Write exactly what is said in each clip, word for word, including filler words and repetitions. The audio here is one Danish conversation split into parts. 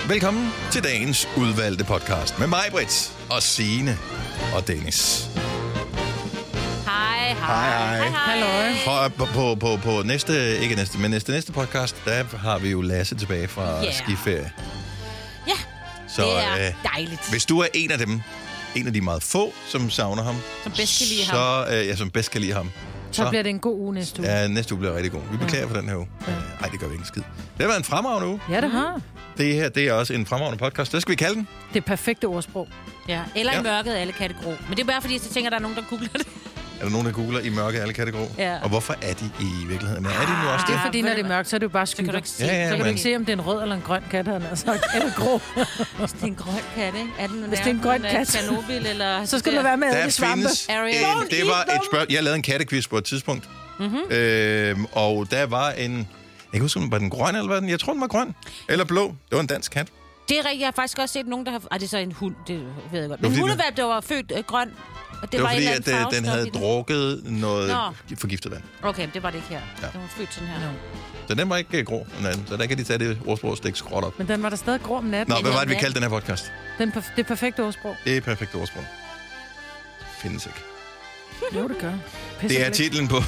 Velkommen til dagens udvalgte podcast med mig, Britt, og Signe og Dennis. Hej, Hej, hej. hej. Og på, på, på, på næste, ikke næste, men næste, næste podcast, der har vi jo Lasse tilbage fra Yeah. skiferie. Ja, Så, det er øh, dejligt. Hvis du er en af dem, en af de meget få, som savner ham, Som bedst kan lide så, ham. Øh, ja, som bedst kan lide ham. Så bliver det en god uge næste uge. Ja, næste uge bliver rigtig god. Vi beklager for den her uge. Nej, det gør vi ikke en skid. Det har været en fremragende uge. Ja, det har. Det her, det er også en fremragende podcast. Hvad skal vi kalde den? Det er perfekte ordsprog. Ja. Eller Ja. i mørket alle katte grå. Men det er bare fordi, jeg tænker, at der er nogen, der googler det. Er der nogen, der googler i mørke alle katte grå? Ja. Og hvorfor er de i virkeligheden? Er de nu også Det det? er fordi, når det er mørkt, så er det jo bare Så kan du skygger. ikke se, Ja, ja, Så kan men- du ikke se, om det er en rød eller en grøn kat, han har sagt. Eller grå. Hvis det er en grøn kat, ikke? Er den Hvis det er en grøn kat. Tjernobyl, eller... Så skal du være med alle Der de svampe. findes Ariel. en, det var et spørgsmål. Jeg lavede en kattequiz på et tidspunkt. Mm-hmm. Øhm, og der var en... Jeg kan huske, om den var den grøn, eller hvad den? Jeg tror, den var grøn. Eller blå. Det var en dansk kat. Det er rigtigt. Jeg har faktisk også set nogen, der har... Ej, det er så en hund. Det ved jeg godt. var Men fordi, hundevalp, der var født øh, grøn. Og det, Det var, var, fordi, et at eller andet øh, den farvestof havde i det. drukket noget Nå. forgiftet vand. Okay, det var det ikke her. Ja. Den var født sådan her. Nå. Så den var ikke øh, grå, den anden. Så der kan de tage det ordsprog og stikke skråt op. Men den var der stadig grå om natten. Nå, hvad var det, vi nat. kaldte den her podcast? Den perf- det er perfekte ordsprog. Det er perfekt ordsprog. Findes ikke. Jo, det gør. Det er titlen på...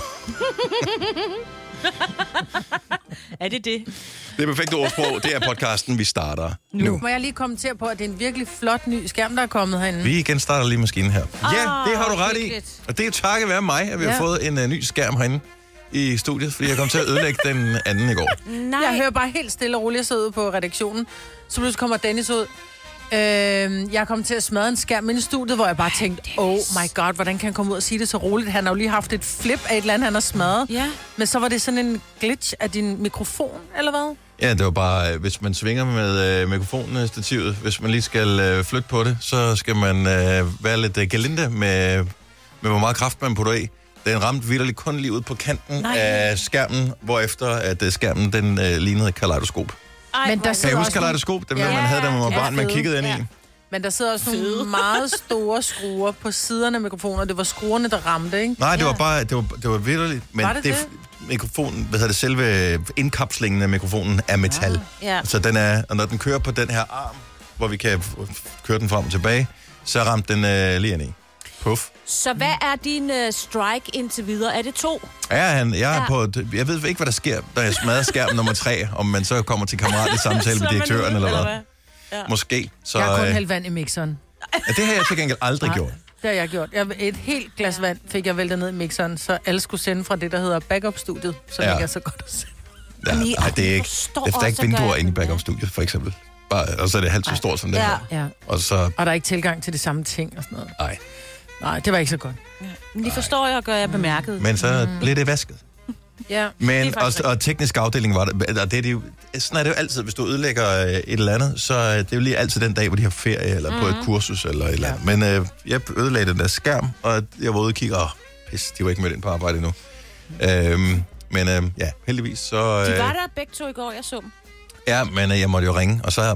Er det det? Det er perfekte ordsprog. Det er podcasten, vi starter nu. nu. Må jeg lige kommentere på, at det er en virkelig flot ny skærm, der er kommet herinde. Vi igen starter lige maskinen her. Ja, Åh, det har du ret i. hyggeligt. Og det er takket være mig, at vi har Ja. fået en uh, ny skærm herinde i studiet, fordi jeg kom til at ødelægge den anden i går. Nej. Jeg hører bare helt stille og roligt, jeg sidder ude på redaktionen. Så pludselig kommer Dennis ud. Øh, jeg kom til at smadre en skærm inde i studiet, hvor jeg bare tænkte, oh my god, hvordan kan han komme ud og sige det så roligt? Han har jo lige haft et flip af et eller andet, han har smadret. Ja. Men så var det sådan en glitch af din mikrofon, eller hvad? Ja, det var bare, øh, hvis man svinger med øh, mikrofonstativet, hvis man lige skal øh, flytte på det, så skal man øh, være lidt øh, gelinde med, med, hvor meget kraft man putter i. Den ramte vitterligt kun lige ud på kanten Nej. af skærmen, hvorefter at øh, skærmen den øh, lignede et kaleidoskop. Ej, Men der hvor- Kan I sidder huske også nogle- kaleidoskop? Dem, Ja, ja, man havde, da man var ja, barn, man fede. kiggede ind Ja. i. Men der sidder også nogle meget store skruer på siderne af mikrofoner. Det var skruerne, der ramte, ikke? Nej, det Ja. var bare, det var, det var vitterligt. Men Var det det? mikrofonen, hvad hedder det, selve indkapslingen af mikrofonen er metal. Ja. Så den er, og når den kører på den her arm, hvor vi kan f- f- køre den frem og tilbage, så ramte den øh, lige ind i. Puff. Så hvad er din uh, strike indtil videre? Er det to? Ja, han, jeg, er Ja. på, jeg ved ikke, hvad der sker, da jeg smadrer skærm nummer tre, om man så kommer til kammeratlig samtale med direktøren eller hvad. Ja. Måske. Så, Jeg har kun øh, hældt vand i mixeren. ja, det har jeg til gengæld aldrig Nej. gjort. Det har jeg gjort. Jeg, et helt glas vand fik jeg væltet ned i mixeren, så alle skulle sende fra det, der hedder backup-studiet, som Ja. ja. ikke er så godt at sende. Ja, Men I- nej, det er ikke. forstår Der er ikke også at gøre vinduer inde i det, ja. backup-studiet, for eksempel. Bare, og så er det halvt så stort som det Ja. her. Ja. Og så, Og der er ikke tilgang til de samme ting og sådan noget. nej. Nej, det var ikke så godt. Men de forstår jeg og gør jeg bemærket. Men så blev det vasket. Ja. Men, Det er og, faktisk og teknisk afdeling var det, og det er det jo, sådan er det jo altid, hvis du ødelægger øh, et eller andet, så øh, det er jo lige altid den dag, hvor de har ferie, eller mm. på et kursus, eller et eller andet. Men øh, jeg ødelagde den der skærm, og jeg var ude og kigge, åh, pis, de var ikke mødt ind på arbejde endnu. Mm. Øhm, men øh, ja, heldigvis, så... Øh, De var der begge to i går, jeg så dem. ja, men øh, jeg måtte jo ringe, og så,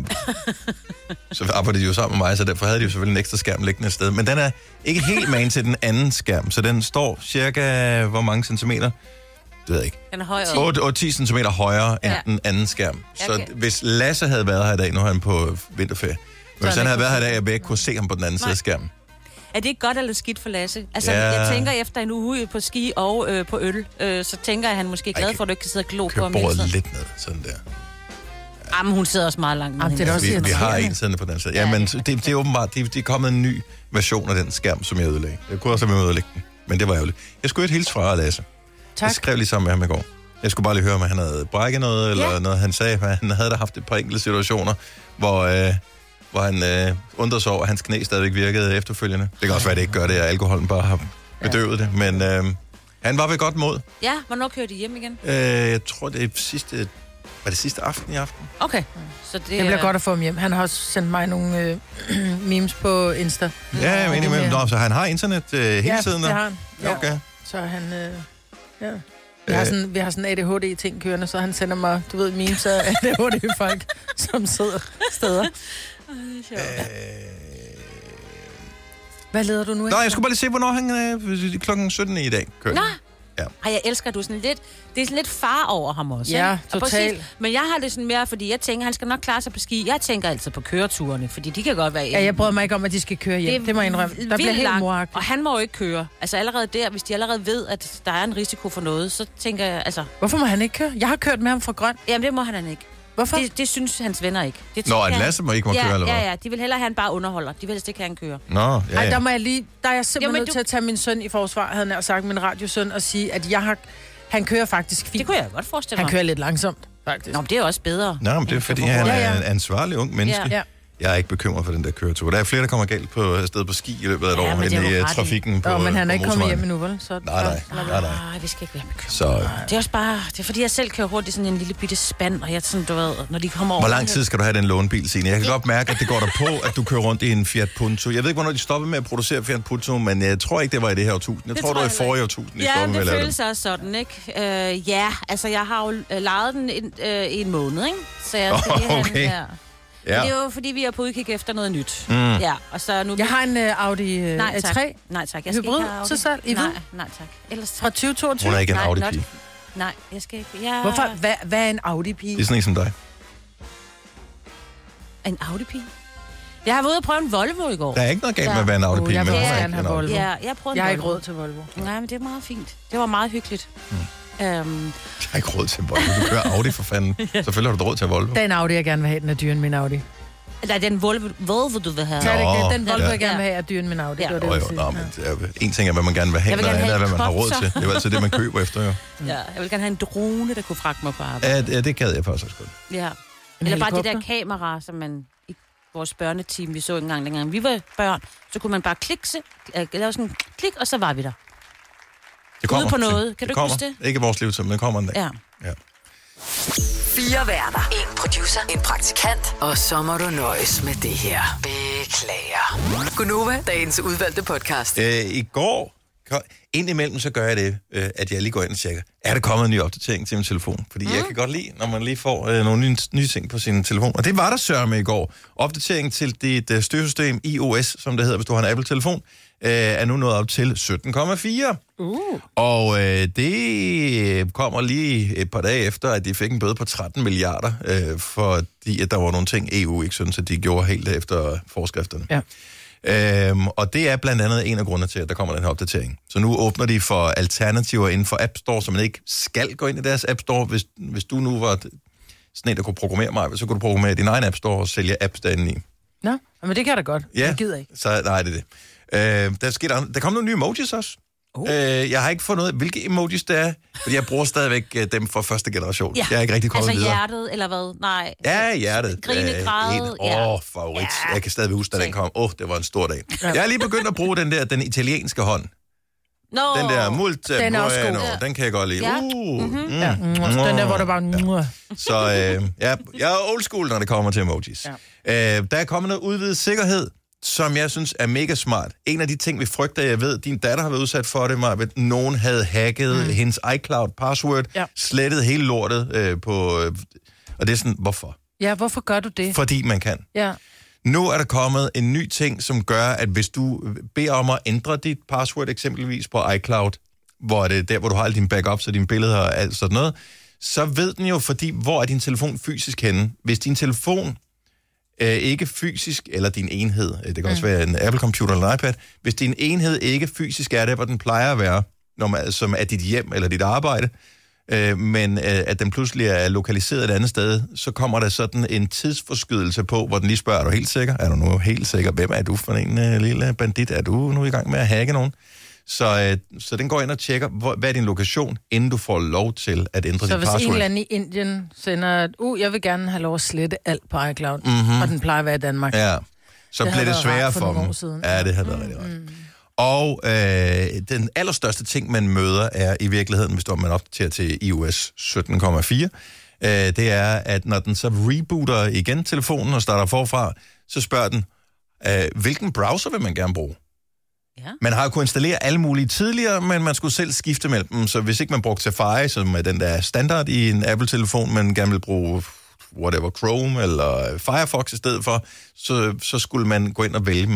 så arbejdede de jo sammen med mig, så derfor havde de jo selvfølgelig en ekstra skærm liggende et sted. Men den er ikke helt man til den anden skærm, så den står cirka, hvor mange centimeter? Det ved jeg ikke. Den er høj op. otte og ti centimeter højere end Ja. den anden skærm. Så Okay. hvis Lasse havde været her i dag, nu er han på vinterferie, men hvis han havde været her i dag, jeg ville ikke kunne se ham på den anden side af skærmen. Er det ikke godt eller skidt for Lasse? Altså, Ja. jeg tænker efter en uge på ski og øh, på øl, øh, så tænker jeg, at han måske er glad for, at du ikke kan sidde og glo på Kør ham hele bordet tiden. lidt ned, sådan der. Jamen, hun sidder også meget langt. Jamen, det er da også Vi, vi har irriterende. en siddende på den side. Ja, Ja, men det det, det er åbenbart, det, det er kommet en ny version af den skærm, som jeg ødelagde. Jeg kunne også have med at ødelægge den, men det var ærgerligt. Jeg skulle ikke hilse fra Lasse. Tak. Jeg skrev lige sammen med ham i går. Jeg skulle bare lige høre, om han havde brækket noget, eller Ja. noget, han sagde. Han havde da haft et par enkelte situationer, hvor, øh, hvor han øh, undrede sig over, at hans knæ stadigvæk virkede efterfølgende. Det kan også være, at det ikke gør det, at alkoholen bare har bedøvet det. Men øh, han var ved godt mod. Ja, hvornår kører de hjem igen? Øh, jeg tror, det er sidste... Var det sidste aften i aften? Okay. Så det, Det bliver godt at få ham hjem. Han har også sendt mig nogle øh, memes på Insta. Ja, jeg mener imellem. Ja. Nå, så han har internet øh, hele ja, tiden? det og- har han. Ja. Okay. Så han... Øh, ja. Vi har, sådan, vi har sådan A D H D-ting kørende, så han sender mig, du ved, memes af A D H D-folk, som sidder steder. Øh, Hvad leder du nu? Nå, jeg skulle bare lige se, hvornår han øh, klokken sytten i dag kører. Nå, Ja. Ej, jeg elsker, du er sådan lidt... Det er sådan lidt far over ham også. Ja, ikke? Og totalt. præcis, men jeg har det sådan mere, fordi jeg tænker, han skal nok klare sig på ski. Jeg tænker altid på køreturene, fordi de kan godt være... Ja, jeg bryder mig ikke om, at de skal køre hjem. Det, det må jeg indrømme. Der bliver helt moragtigt. Og han må jo ikke køre. Altså allerede der, hvis de allerede ved, at der er en risiko for noget, så tænker jeg, altså... Hvorfor må han ikke køre? Jeg har kørt med ham fra Grøn. Jamen, det må han ikke. Hvorfor? Det, det synes hans venner ikke. Det Nå, at en Lasse må ikke må ja, køre, eller hvad? Ja, ja, de vil hellere have, han bare underholder. De vil helst ikke have, han kører. Nå, ja, ja. Ej, der må jeg lige... Der er jeg simpelthen Jo, nødt du... til at tage min søn i forsvar, havde jeg sagt, min radiosøn, og sige, at jeg har... Han kører faktisk fint. Det kunne jeg godt forestille mig. Han kører lidt langsomt, faktisk. Nå, men det er også bedre. Nå, men det er fordi, han Ja, er ja. en ansvarlig ung menneske. Ja. Ja. Jeg er ikke bekymret for den der køretur. Der er flere, der kommer galt på afsted på ski i løbet af et Ja, år, men det er end i jo uh, ret i. trafikken på Nå, men han er på ikke kommet motorvejen. hjem endnu, vel? Så, Nej, nej, nej, nej. Nej, vi skal ikke være med kører. Så, øh, Det er også bare... Det er fordi, jeg selv kører rundt i sådan en lille bitte spand, og jeg sådan, du ved, når de kommer over... hvor lang tid skal du have den lånebil, Signe? Jeg kan godt mærke, at det går der på, at du kører rundt i en Fiat Punto. Jeg ved ikke, hvornår de stoppede med at producere Fiat Punto, men jeg tror ikke, det var i det her årtusind. Jeg Det tror, tror det var i jeg forrige årtusind, de Ja, stoppede med at det lave føles dem. også sådan, ikke? Øh, ja, altså jeg har jo øh, lejet den en, øh, i en måned, ikke? Så jeg skal lige have Okay. den her. Ja. Det er jo fordi, vi er på udkig efter noget nyt. Mm. Ja, og så nu... Jeg har en uh, Audi uh, Nej, tak. A tre Nej, tak. Jeg skal hybrid ikke have Audi. til salg i hvid. Nej, nej, tak. Ellers fra tak. tyve toogtyve. Hun er ikke en Nej, Audi-pige. not- Nej, jeg skal ikke. Jeg... Hvorfor? Hvad, hvad er en Audi-pige? Det er sådan en som dig. En Audi-pige? Jeg har været ude og prøve en Volvo i går. Der er ikke noget galt Ja. med at være en Uh, Audi-pige, jeg men vil hun er gerne ikke have en Audi. Volvo. Ja, jeg har prøvet en Jeg har ikke Volvo. råd til Volvo. Nej, men det er meget fint. Det var meget hyggeligt. Mm. Øhm, Jeg har ikke råd til Volvo. Du kører Audi for fanden. Selvfølgelig har du råd til Volvo. Den Audi, jeg gerne vil have, den er dyrere end min Audi. der er den Volvo, Volvo, du vil have. Så er det ikke Nå, det? Den Volvo, ja. jeg gerne vil have, er dyrere end min Audi. Ja. Det var det, Jo, jeg jo, ville nå, sige. men det er, jo- en ting er, hvad man gerne vil have, Jeg vil noget gerne andet er, have hvad man har råd helikopter. til. Det er jo altid det, man køber efter, jo. Ja, jeg vil gerne have en drone, der kunne fragte mig på arbejde. Ja, ja, det gad jeg faktisk også godt. Ja. En Eller bare det der helikopter? kamera, som man i vores børneteam, vi så engang, dengang vi var børn, så kunne man bare klikke, øh, lave sådan en klik, og så var vi der. Det kommer. Ude på noget. Det, Kan det du ikke kommer. huske Ikke i vores liv, men det kommer en dag. Ja. Ja. Fire værter. En producer. En praktikant. Og så må du nøjes med det her. Beklager. Gunova, dagens udvalgte podcast. Øh, I går, indimellem så gør jeg det, øh, at jeg lige går ind og tjekker, er der kommet en ny opdatering til min telefon? Fordi mm. jeg kan godt lide, når man lige får øh, nogle nye, nye ting på sin telefon. Og det var der sørme i går. Opdatering til dit øh, styresystem i O S, som det hedder, hvis du har en Apple-telefon, øh, er nu nået op til sytten komma fire. Uh. Og øh, det kommer lige et par dage efter, at de fik en bøde på tretten milliarder, øh, fordi at der var nogle ting, E U ikke synes, at de gjorde helt efter forskrifterne. Ja. Øhm, og det er blandt andet en af grundene til, at der kommer den her opdatering. Så nu åbner de for alternativer inden for App Store, så man ikke skal gå ind i deres App Store. Hvis, hvis du nu var sådan en, der kunne programmere mig, så kunne du programmere din egen App Store og sælge apps derinde i. Nå, men det kan jeg da godt. Ja, Jeg gider ikke. så nej, det er det. Øh, der, sker der, der kom nogle nye emojis også. Oh. Øh, jeg har ikke fundet ud af, hvilke emojis det er, fordi jeg bruger stadigvæk øh, dem fra første generation. Ja. Jeg er ikke rigtig kommet Altså videre. hjertet, eller hvad? Nej. Ja, hjertet. Grine, Øh, græde, en- Åh, ja. oh, favorit. Ja. Jeg kan stadig huske, da den kom. Åh, oh, det var en stor dag. Jeg er lige begyndt at bruge den der, den italienske hånd. Nå. Den der multa Den er også god. bueno, den kan jeg godt lide. Ja. Uh, mm. Ja. Den der, hvor der bare... Ja. Så øh, ja, jeg er old school, når det kommer til emojis. Ja. Øh, der er kommet noget udvidet sikkerhed, som jeg synes er mega smart. En af de ting, vi frygter, jeg ved, din datter har været udsat for det, Maja, at nogen havde hacket mm. hendes iCloud-password, Ja. slettet hele lortet øh, på... Øh, og det er sådan, hvorfor? Ja, hvorfor gør du det? Fordi man kan. Ja. Nu er der kommet en ny ting, som gør, at hvis du beder om at ændre dit password eksempelvis på iCloud, hvor det er der, hvor du har alle dine backups og dine billeder og alt sådan noget, så ved den jo, fordi hvor er din telefon fysisk henne? Hvis din telefon øh, ikke fysisk, eller din enhed, det kan også mm. være en Apple-computer eller en iPad, hvis din enhed ikke fysisk er der, hvor den plejer at være, når man, som er dit hjem eller dit arbejde, øh, men øh, at den pludselig er lokaliseret et andet sted, så kommer der sådan en tidsforskydelse på, hvor den lige spørger, er du helt sikker? Er du nu helt sikker? Hvem er du for en øh, lille bandit? Er du nu i gang med at hacke nogen? Så, øh, så den går ind og tjekker, hvor, hvad er din lokation, inden du får lov til at ændre Så dit hvis password. en eller anden i Indien sender, at uh, jeg vil gerne have lov at slette alt på iCloud, Mhm. og den plejer at være i Danmark. Ja, så Det bliver havde det været sværere rart for for nogle dem. år siden. Ja, det havde været rigtig rart. Og øh, den allerstørste ting, man møder, er i virkeligheden, hvis man opdaterer til i O S sytten komma fire, øh, det er, at når den så rebooter igen telefonen og starter forfra, så spørger den, øh, hvilken browser vil man gerne bruge? Ja. Man har jo kunnet installere alle mulige tidligere, men man skulle selv skifte mellem dem, så hvis ikke man brugte Safari, som er den der standard i en Apple-telefon, man gerne vil bruge whatever, Chrome eller Firefox i stedet for, så, så skulle man gå ind og vælge dem.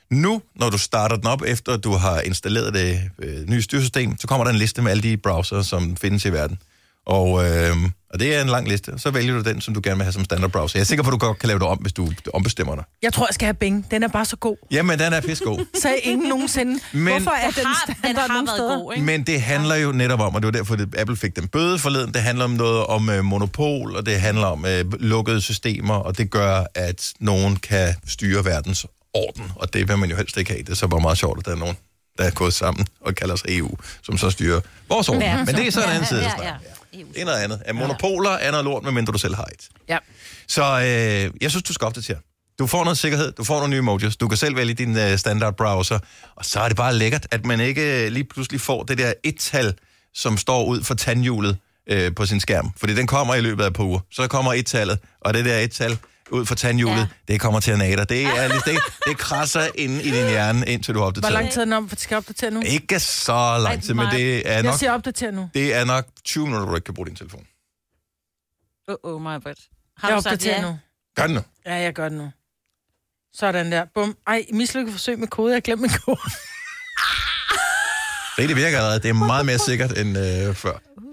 Nu, når du starter den op, efter du har installeret det øh, nye styresystem, så kommer der en liste med alle de browser, som findes i verden. Og, øh, og det er en lang liste. Så vælger du den, som du gerne vil have som standard browser. Jeg er sikker på, at du godt kan lave det om, hvis du ombestemmer dig. Jeg tror, jeg skal have Bing. Den er bare så god. Jamen, den er pissegod. Så er ingen nogensinde. Men, Hvorfor er den har, standard den har nogle været steder? god, ikke? Men det handler jo netop om, og det var derfor, at Apple fik den bøde forleden, det handler om noget om øh, monopol, og det handler om øh, lukkede systemer, og det gør, at nogen kan styre verdens orden, og det vil man jo helst ikke have. Det er så bare meget sjovt, at der er nogen, der er gået sammen og kalder sig E U, som så styrer vores orden. Ja. Men det er så en anden side. Ja, Ja, ja, ja. ja. Det er noget andet. At monopoler er noget lort, medmindre du selv har et. Ja. Så øh, jeg synes, du skal opdatere. Du får noget sikkerhed, du får nogle nye emojis, du kan selv vælge din øh, standard browser, og så er det bare lækkert, at man ikke øh, lige pludselig får det der et-tal, som står ud for tandhjulet øh, på sin skærm. Fordi den kommer i løbet af et par uger. Så kommer et-tallet, og det der et-tal ud for tandhjulet, ja. Det kommer til at nade. Det er det, det krasser inde i din hjerne, indtil du har opdateret. Hvor lang tid er den om, for det skal opdatere nu? Ikke så lang tid, men det er nok, Jeg siger opdatere nu. det er nok tyve minutter, hvor du ikke kan bruge din telefon. Åh, oh, oh, my bad. Har Jeg du sagt opdaterer ja? nu. Gør det nu. Ja, jeg gør det nu. Sådan der. Bum. Ej, mislykket forsøg med kode. Jeg glemte min kode. Det, det virker allerede. Det er meget mere sikkert end øh, før.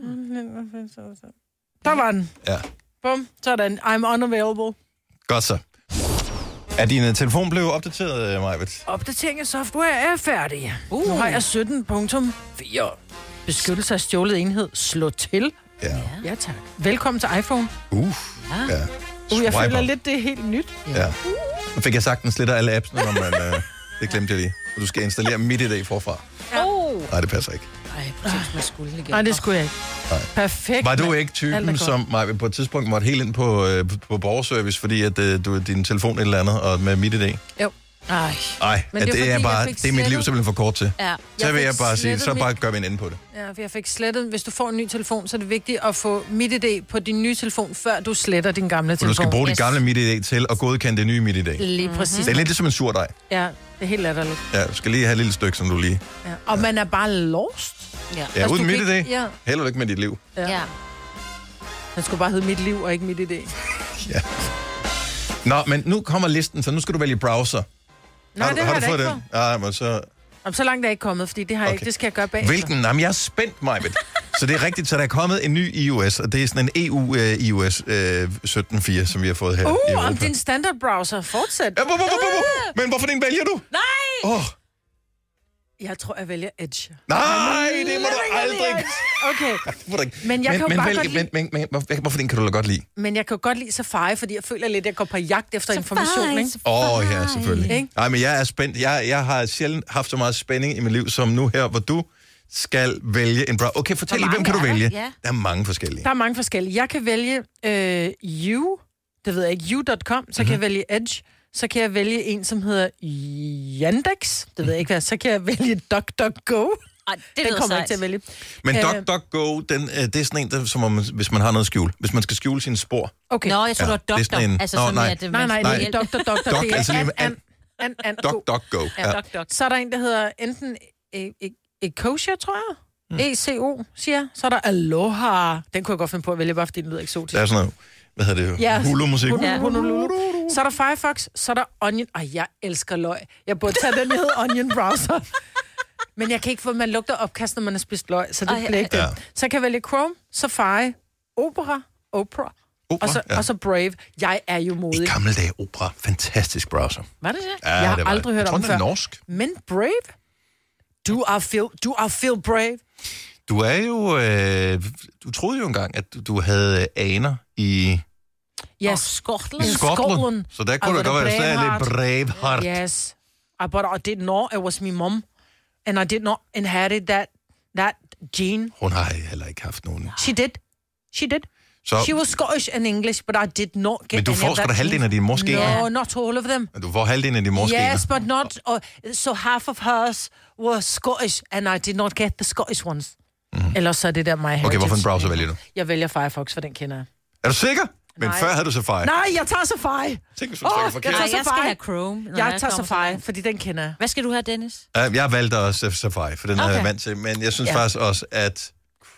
Der var den. Ja. Bum. Sådan. I'm unavailable. Godt så. Er din uh, telefon blevet opdateret, uh, Majbet? Opdatering af software er færdig. Uh. Nu har jeg sytten punktum fire. Beskyttelse af stjålet enhed. Slå til. Ja. Ja, tak. Velkommen til iPhone. Uh. Ja. Ja. Uh, jeg Swipe føler up. lidt, det er helt nyt. Ja. Nu fik jeg sagtens lidt af alle appsene, når man... Uh, det glemte jeg lige. Og du skal installere MitID forfra. Oh. Nej, det passer ikke. Ej, præcis, man skulle igen. Nej, det skulle jeg ikke. Nej. Perfekt. Var du mand. ikke Alt er typen, godt. som Majbet på et tidspunkt måtte helt ind på, øh, på borgerservice, fordi at øh, du din telefon et eller andet, og med MitID? Jo. Ej. Nej, Men det, det er det er fordi, bare... jeg fik Det er mit liv slettet- simpelthen for kort til. Ja. Så Jeg vil fik jeg bare sige, slettet så mit- bare gør vi en ende på det. Ja, for jeg fik slettet. Hvis du får en ny telefon, så er det vigtigt at få MitID på din nye telefon, før du sletter din gamle For telefon. du skal bruge Yes. dit gamle MitID til at godkende det nye MitID. Lige præcis. Det er lidt ligesom en surdej. Ja, det er helt latterligt. Ja, du skal lige have et lille stykke, som du lige... Ja. Og man er bare lost. Ja. Ja, Altså, uden du kan MitID. ikke- ja. Held og lykke med dit liv. Ja. Ja. Den skulle bare hedde Mit Liv og ikke MitID. Ja. Nå, men nu kommer listen, så nu skal du vælge browser. Nej, du, det har, har jeg du da fået ikke den? Ja, men så... Om så langt er jeg ikke kommet, fordi det har jeg Okay. ikke. Det skal jeg gøre bagefter. Hvilken? Jamen, jeg er spændt, Majbet. Så det er rigtigt, så der er kommet en ny iOS, og det er sådan en E U uh, iOS uh, sytten fire, som vi har fået her i Uh, Europa. om din standard browser. Fortsæt. Ja, hvor, hvor, hvor, hvor, hvor? Men hvorfor den vælger du? Nej! Åh, oh, Jeg tror, jeg vælger Edge. nej, det må du aldrig. Okay, Det må du ikke. Men jeg kan jo men, bare vælg- godt lide- men, men, men, hvor- hvorfor den kan du da godt lide? men jeg kan jo godt lide Safari, fordi jeg føler lidt, at jeg går på jagt efter information, ikke? Åh, oh, ja, selvfølgelig. Ikke? Nej, men jeg er spændt. Jeg, jeg har sjældent haft så meget spænding i mit liv, som nu her, hvor du skal vælge en browser. Okay, fortæl lige, hvem mange kan du er der? vælge? Ja. Der er mange forskellige. Der er mange forskellige. Jeg kan vælge øh, You, det ved jeg ikke, you punktum com, så Mhm. kan jeg vælge Edge, så kan jeg vælge en, som hedder Yandex, det ved jeg ikke hvad, så kan jeg vælge DuckDuckGo. Ej, det Den lyder kommer jeg ikke sejt. til at vælge. Men Øh, DuckDuckGo, den, øh, det er sådan en, der, som om, hvis man har noget at skjule. Hvis man skal skjule sine spor. Okay. Nå, jeg tror, Ja, ja, det er du sådan var en- doktor. Altså Nå, sådan, nej. at øh, Nej, man nej, skulle det er hjælpe. ikke doktor, doktor. Doc, Det er altså lige an, med an, an, an, go. DuckDuckGo. Ja, Ja. dok, dok. Så er der en, der hedder enten E- E- Ecosia, tror jeg. Mm. E C O, siger jeg. Så er der Aloha. Den kunne jeg godt finde på at vælge, bare fordi den lyder eksotisk. Der er sådan noget, hvad hedder det, Ja. hulu-musik. Ja. Honolulu. Så er der Firefox, så er der Onion. Ej, jeg elsker løg. Jeg burde tage den, der hedder Onion Browser. Men jeg kan ikke få, man lugter opkast, når man har spist løg, så det Ej, bliver ikke ja. det. Så jeg kan vælge Chrome, Safari, Opera, Opera, Opera, og så, ja. og så Brave. Jeg er jo I modig. gamle dage Opera. Fantastisk browser. Var det det? Ja, Jeg har det var aldrig det. hørt jeg tror, om den den er før. norsk. Men Brave? Du er feel, du er feel brave. Du er jo... Øh, du troede jo engang, at du, du havde aner i, Og Yes. Skotland. i In Skotland. Scotland. Så der I kunne det got godt a være, at brave det er lidt Braveheart. Yes. I, but I didn't know it was my mom. And I did not inherit that, that gene. Hun har heller ikke haft nogen. She did. She did. Så, She was Scottish and English, but I did not get men du any får of sgu da that halvdelen gene. af dine mors gener. No, not all of them. Du får halvdelen af dine mors gener. Yes, but not... Uh, so half of hers were Scottish, and I did not get the Scottish ones. Mm-hmm. Ellers så er det der my heritage. Okay, hvorfor en browser vælger du? Jeg vælger Firefox, for den kender jeg. Er du sikker? Men Nej. før havde du Safari. Nej, jeg tager Safari. Tænk, hvis du Åh, trykker jeg forkert. tager Nej, jeg skal Safari. have Chrome. når Jeg tager kommer Safari, til- fordi den kender jeg. Hvad skal du have, Dennis? Uh, jeg valgte også Safari, for den okay. er Okay. jeg vant til. Men jeg synes Ja. faktisk også, at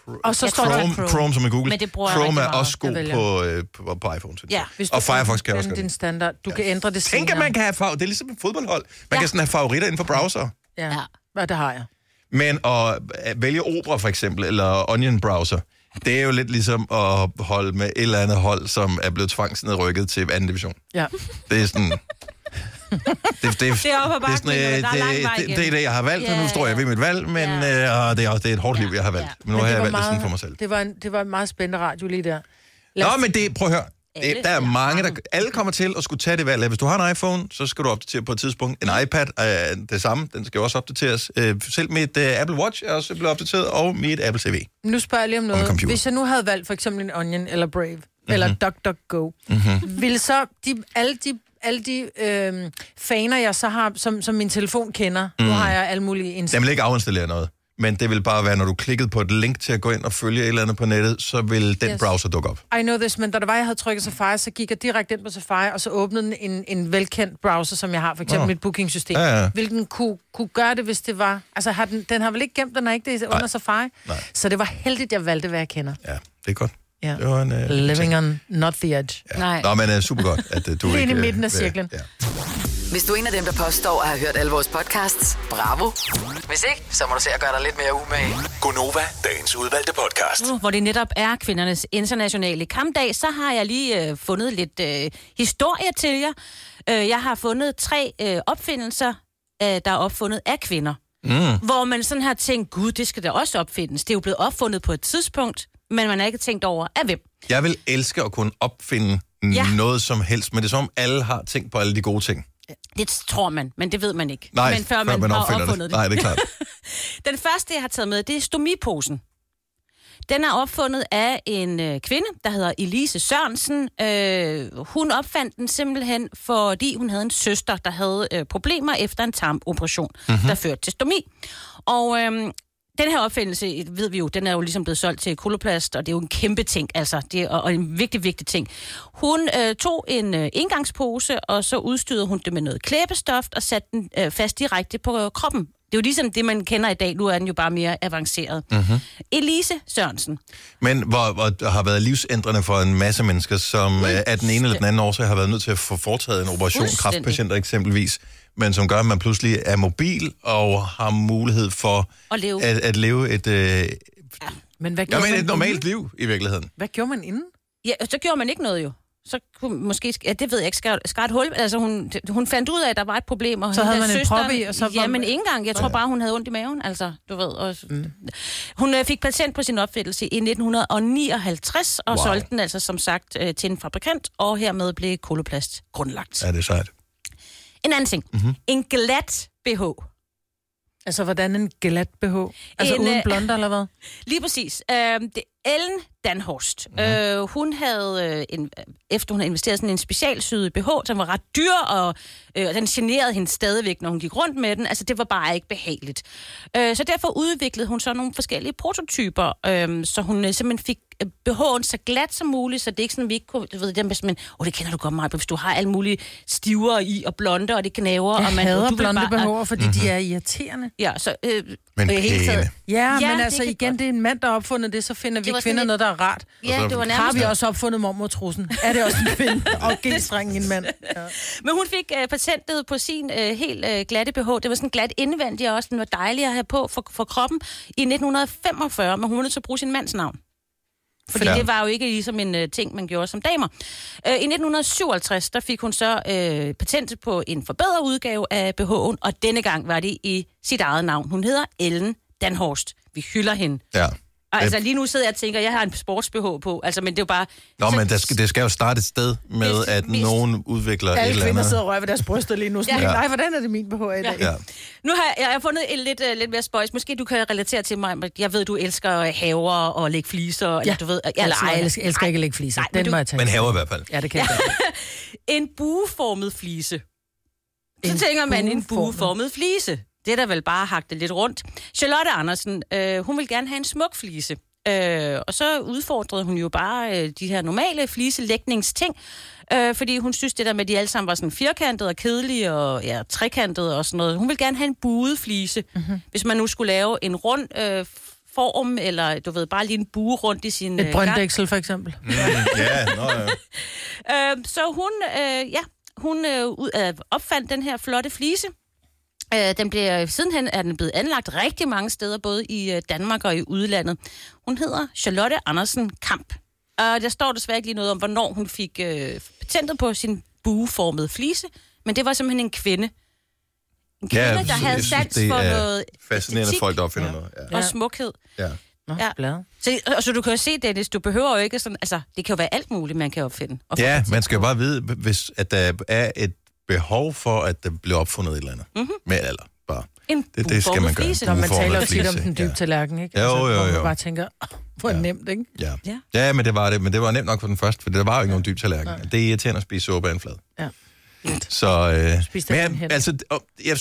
Og så står Chrome, der Chrome, Chrome, som er Google. Men det bruger jeg Chrome er rigtig også god meget. på, øh, på, på iPhone, synes Ja, jeg. Hvis Og Firefox kan også det. godt. Din standard. Du kan ændre det Tænk, at man kan have farver. Det er ligesom et fodboldhold. Man Ja. kan sådan have favoritter inden for browser. Ja, Ja. ja. det har jeg. Men at vælge Opera for eksempel, eller Onion Browser, det er jo lidt ligesom at holde med et eller andet hold, som er blevet tvangsnedrykket til anden division. Ja. Det er sådan... Det, det, Det er op ad bakken, sådan, men øh, der er lang vej det, det, igen. det er det, jeg har valgt, og nu Ja, står jeg ved mit valg, men ja. øh, det, er, det er et hårdt liv, jeg har valgt. Ja. Men nu Men har det jeg var valgt det sådan meget- for mig selv. Det var, en, det var en meget spændende radio lige der. Lad Nå, os- men det, prøv at høre. Det, Alle der er ser mange, der... mange. Alle kommer til at skulle tage det valg. Hvis du har en iPhone, så skal du opdatere på et tidspunkt. En iPad er det samme. Den skal også opdateres. Øh, selv mit uh, Apple Watch er også blevet opdateret, og mit Apple T V. Nu spørger jeg lige om en noget. computer. Hvis jeg nu havde valgt for eksempel en Onion eller Brave, mm-hmm. eller DuckDuckGo, Mhm. mm-hmm. ville så de, alle de, alle de øh, faner, jeg så har, som, som min telefon kender, mm. nu har jeg alle mulige Den indstillinger. vil ikke afinstallere noget. Men det vil bare være, når du klikkede på et link til at gå ind og følge et eller andet på nettet, så vil den Yes. browser dukke op. I know this, men da det var, jeg havde trykket Safari, så gik jeg direkte ind på Safari, og så åbnede den en, en velkendt browser, som jeg har, for eksempel Nå. mit bookingsystem. Ja, ja. Hvilken kunne, kunne gøre det, hvis det var... Altså, har den, den har vel ikke gemt, den er ikke det under Safari? Nej. Så det var heldigt, jeg valgte, hvad jeg kender. Ja, det er godt. Ja. Det var en, uh, Living on not the edge. Ja. Nej. Nå, men uh, super godt, at uh, du Lige ikke... ind i midten af øh, cirklen. Ja. Hvis du er en af dem, der påstår at have hørt alle vores podcasts, bravo. Hvis ikke, så må du se at gøre dig lidt mere umage. Gonova, dagens udvalgte podcast. Nu, hvor det netop er kvindernes internationale kampdag, så har jeg lige øh, fundet lidt øh, historie til jer. Øh, jeg har fundet tre øh, opfindelser, øh, der er opfundet af kvinder. Mm. Hvor man sådan har tænkt, gud, det skal da også opfindes. Det er jo blevet opfundet på et tidspunkt, men man har ikke tænkt over, af hvem. Jeg vil elske at kunne opfinde Ja. noget som helst, men det er som om alle har tænkt på alle de gode ting. Det tror man, men det ved man ikke. Nej, men før man, man har opfinder opfundet det. Nej, det er klart. Den første, jeg har taget med, det er stomiposen. Den er opfundet af en øh, kvinde, der hedder Elise Sørensen. Øh, hun opfandt den simpelthen, fordi hun havde en søster, der havde øh, problemer efter en tarmoperation, mm-hmm. der førte til stomi. Og øh, den her opfindelse, ved vi jo, den er jo ligesom blevet solgt til Koloplast, og det er jo en kæmpe ting, altså, det er, og en vigtig, vigtig ting. Hun øh, tog en øh, engangspose, og så udstyrede hun det med noget klæbestof, og satte den øh, fast direkte på øh, kroppen. Det er jo ligesom det, man kender i dag. Nu er den jo bare mere avanceret. Mm-hmm. Elise Sørensen. Men hvor, hvor der har været livsændrende for en masse mennesker, som øh, af den ene eller den anden årsag har været nødt til at få foretaget en operation, Fuldstændig. kræftpatienter eksempelvis, men som gør, at man pludselig er mobil og har mulighed for At leve. at, at leve et, øh, Men hvad gjorde, jamen, man et normalt inden? liv i virkeligheden. Hvad gjorde man inden? Ja, så gjorde man ikke noget jo. Så kunne måske, ja, det ved jeg ikke, skar, skar et hul. Altså hun, hun fandt ud af, at der var et problem. Og Så havde hendes man en søster- prop i, og så var- Jamen ikke engang. Jeg tror bare, hun havde ondt i maven. Altså, du ved. Og, mm. Hun øh, fik patent på sin opfindelse i nitten nioghalvtreds, og Wow. solgte den altså som sagt øh, til en fabrikant, og hermed blev Koloplast grundlagt. Ja, det er sejt. En anden ting. Mm-hmm. En glat B H. Altså, hvordan en glat B H? Altså, En, uden øh, blonder, eller hvad? Lige præcis. Øh, det Ellen Danhorst. Mm-hmm. Øh, hun havde, øh, en, efter hun havde investeret sådan en specialsyet B H, som var ret dyr, og øh, den generede hende stadigvæk, når hun gik rundt med den. Altså, det var bare ikke behageligt. Øh, så derfor udviklede hun så nogle forskellige prototyper, øh, så hun øh, simpelthen fik øh, B H'en så glat som muligt, så det er ikke sådan, vi ikke kunne, du ved, dem, men, åh, det kender du godt, Maja, hvis du har alle mulige stiver i, og blonde, og det knaver, Jeg og man, hader og du vil blonde bare- B H'er, fordi mm-hmm. de er irriterende. Ja, så... Øh, Men og i hele taget- pæne. Ja, Ja, men det altså kan igen, godt. det er en mand, der har opfundet det, så finder vi Det var kvinder sådan noget, der er rart. Ja, det var Har nærmest... vi også opfundet mormortrussen? Er det også en kvinde? Og G-strengen en mand? Ja. Men hun fik øh, patentet på sin øh, helt øh, glatte B H. Det var sådan glat indvendig også. Den var dejlig at have på for, for kroppen i nitten femogfyrre, men hun var nødt til at bruge sin mands navn. Fordi Ja. ja. det var jo ikke ligesom en øh, ting, man gjorde som damer. Øh, I nitten syvoghalvtreds, der fik hun så øh, patent på en forbedret udgave af B H'en, og denne gang var det i sit eget navn. Hun hedder Ellen Danhorst. Vi hylder hende. Ja. Og altså lige nu sidder jeg og tænker, jeg har en sports-B H på, altså, men det er jo bare... Nå, så- men der skal, det skal jo starte et sted med, Hvis- at hvis- nogen udvikler et Alle eller kvinder andet. sidder og rører ved deres bryster lige nu. Sådan, Ja. ja. Nej, hvordan er det min B H i dag? Ja. Ja. Nu har jeg, jeg har fundet en lidt, uh, lidt mere spøjs. Måske du kan relatere til mig. Men jeg ved, du elsker haver og lægge fliser. Ja. Eller, du ved, Eller ej, jeg elsker, elsker ikke at lægge fliser. Nej, men Den du- må jeg tage. Men haver i hvert fald. Ja, det kan jeg godt. En bueformet flise. Så En tænker man en bueformet. bueformet flise. Det er da vel bare hagt det lidt rundt. Charlotte Andersen, øh, hun vil gerne have en smuk flise. Øh, og så udfordrede hun jo bare øh, de her normale fliselægningsting, øh, fordi hun synes, det der med, at de alle sammen var sådan firkantede og kedelige og ja, trekantede og sådan noget. Hun vil gerne have en buet flise. Mm-hmm. Hvis man nu skulle lave en rund øh, form, eller du ved, bare lige en bue rundt i sin... Et brønddæksel, for eksempel. Mm, ja, nå ja. øh, så hun, øh, ja, hun øh, opfandt den her flotte flise. Øh, den bliver, sidenhen er den blevet anlagt rigtig mange steder, både i øh, Danmark og i udlandet. Hun hedder Charlotte Andersen Kamp. Og der står desværre ikke lige noget om, hvornår hun fik øh, patentet på sin bueformede flise, men det var simpelthen en kvinde. En kvinde, ja, der havde sans for noget fascinerende æstetik, folk, der opfinder ja. noget. Ja. Og smukhed. Ja. Nå, ja. Så, og så du kan jo se, Dennis, du behøver jo ikke sådan... Altså, det kan jo være alt muligt, man kan opfinde. Ja, man skal jo bare vide, hvis at der er et behov for, at der bliver opfundet et eller andet. Mm-hmm. Med alder, bare. En det, det skal man gøre. Når man taler jo tit om den dybe tallerken, ikke? Jo, jo, jo. Altså, man bare tænker, oh, hvor ja. nemt, ikke? Ja. ja. Ja, men det var det. Men det var nemt nok for den første, for der var jo ikke nogen dyb tallerken. Nej. Det er irriterende at spise suppe af en flad. Ja. Så, øh, men jeg, altså, jeg,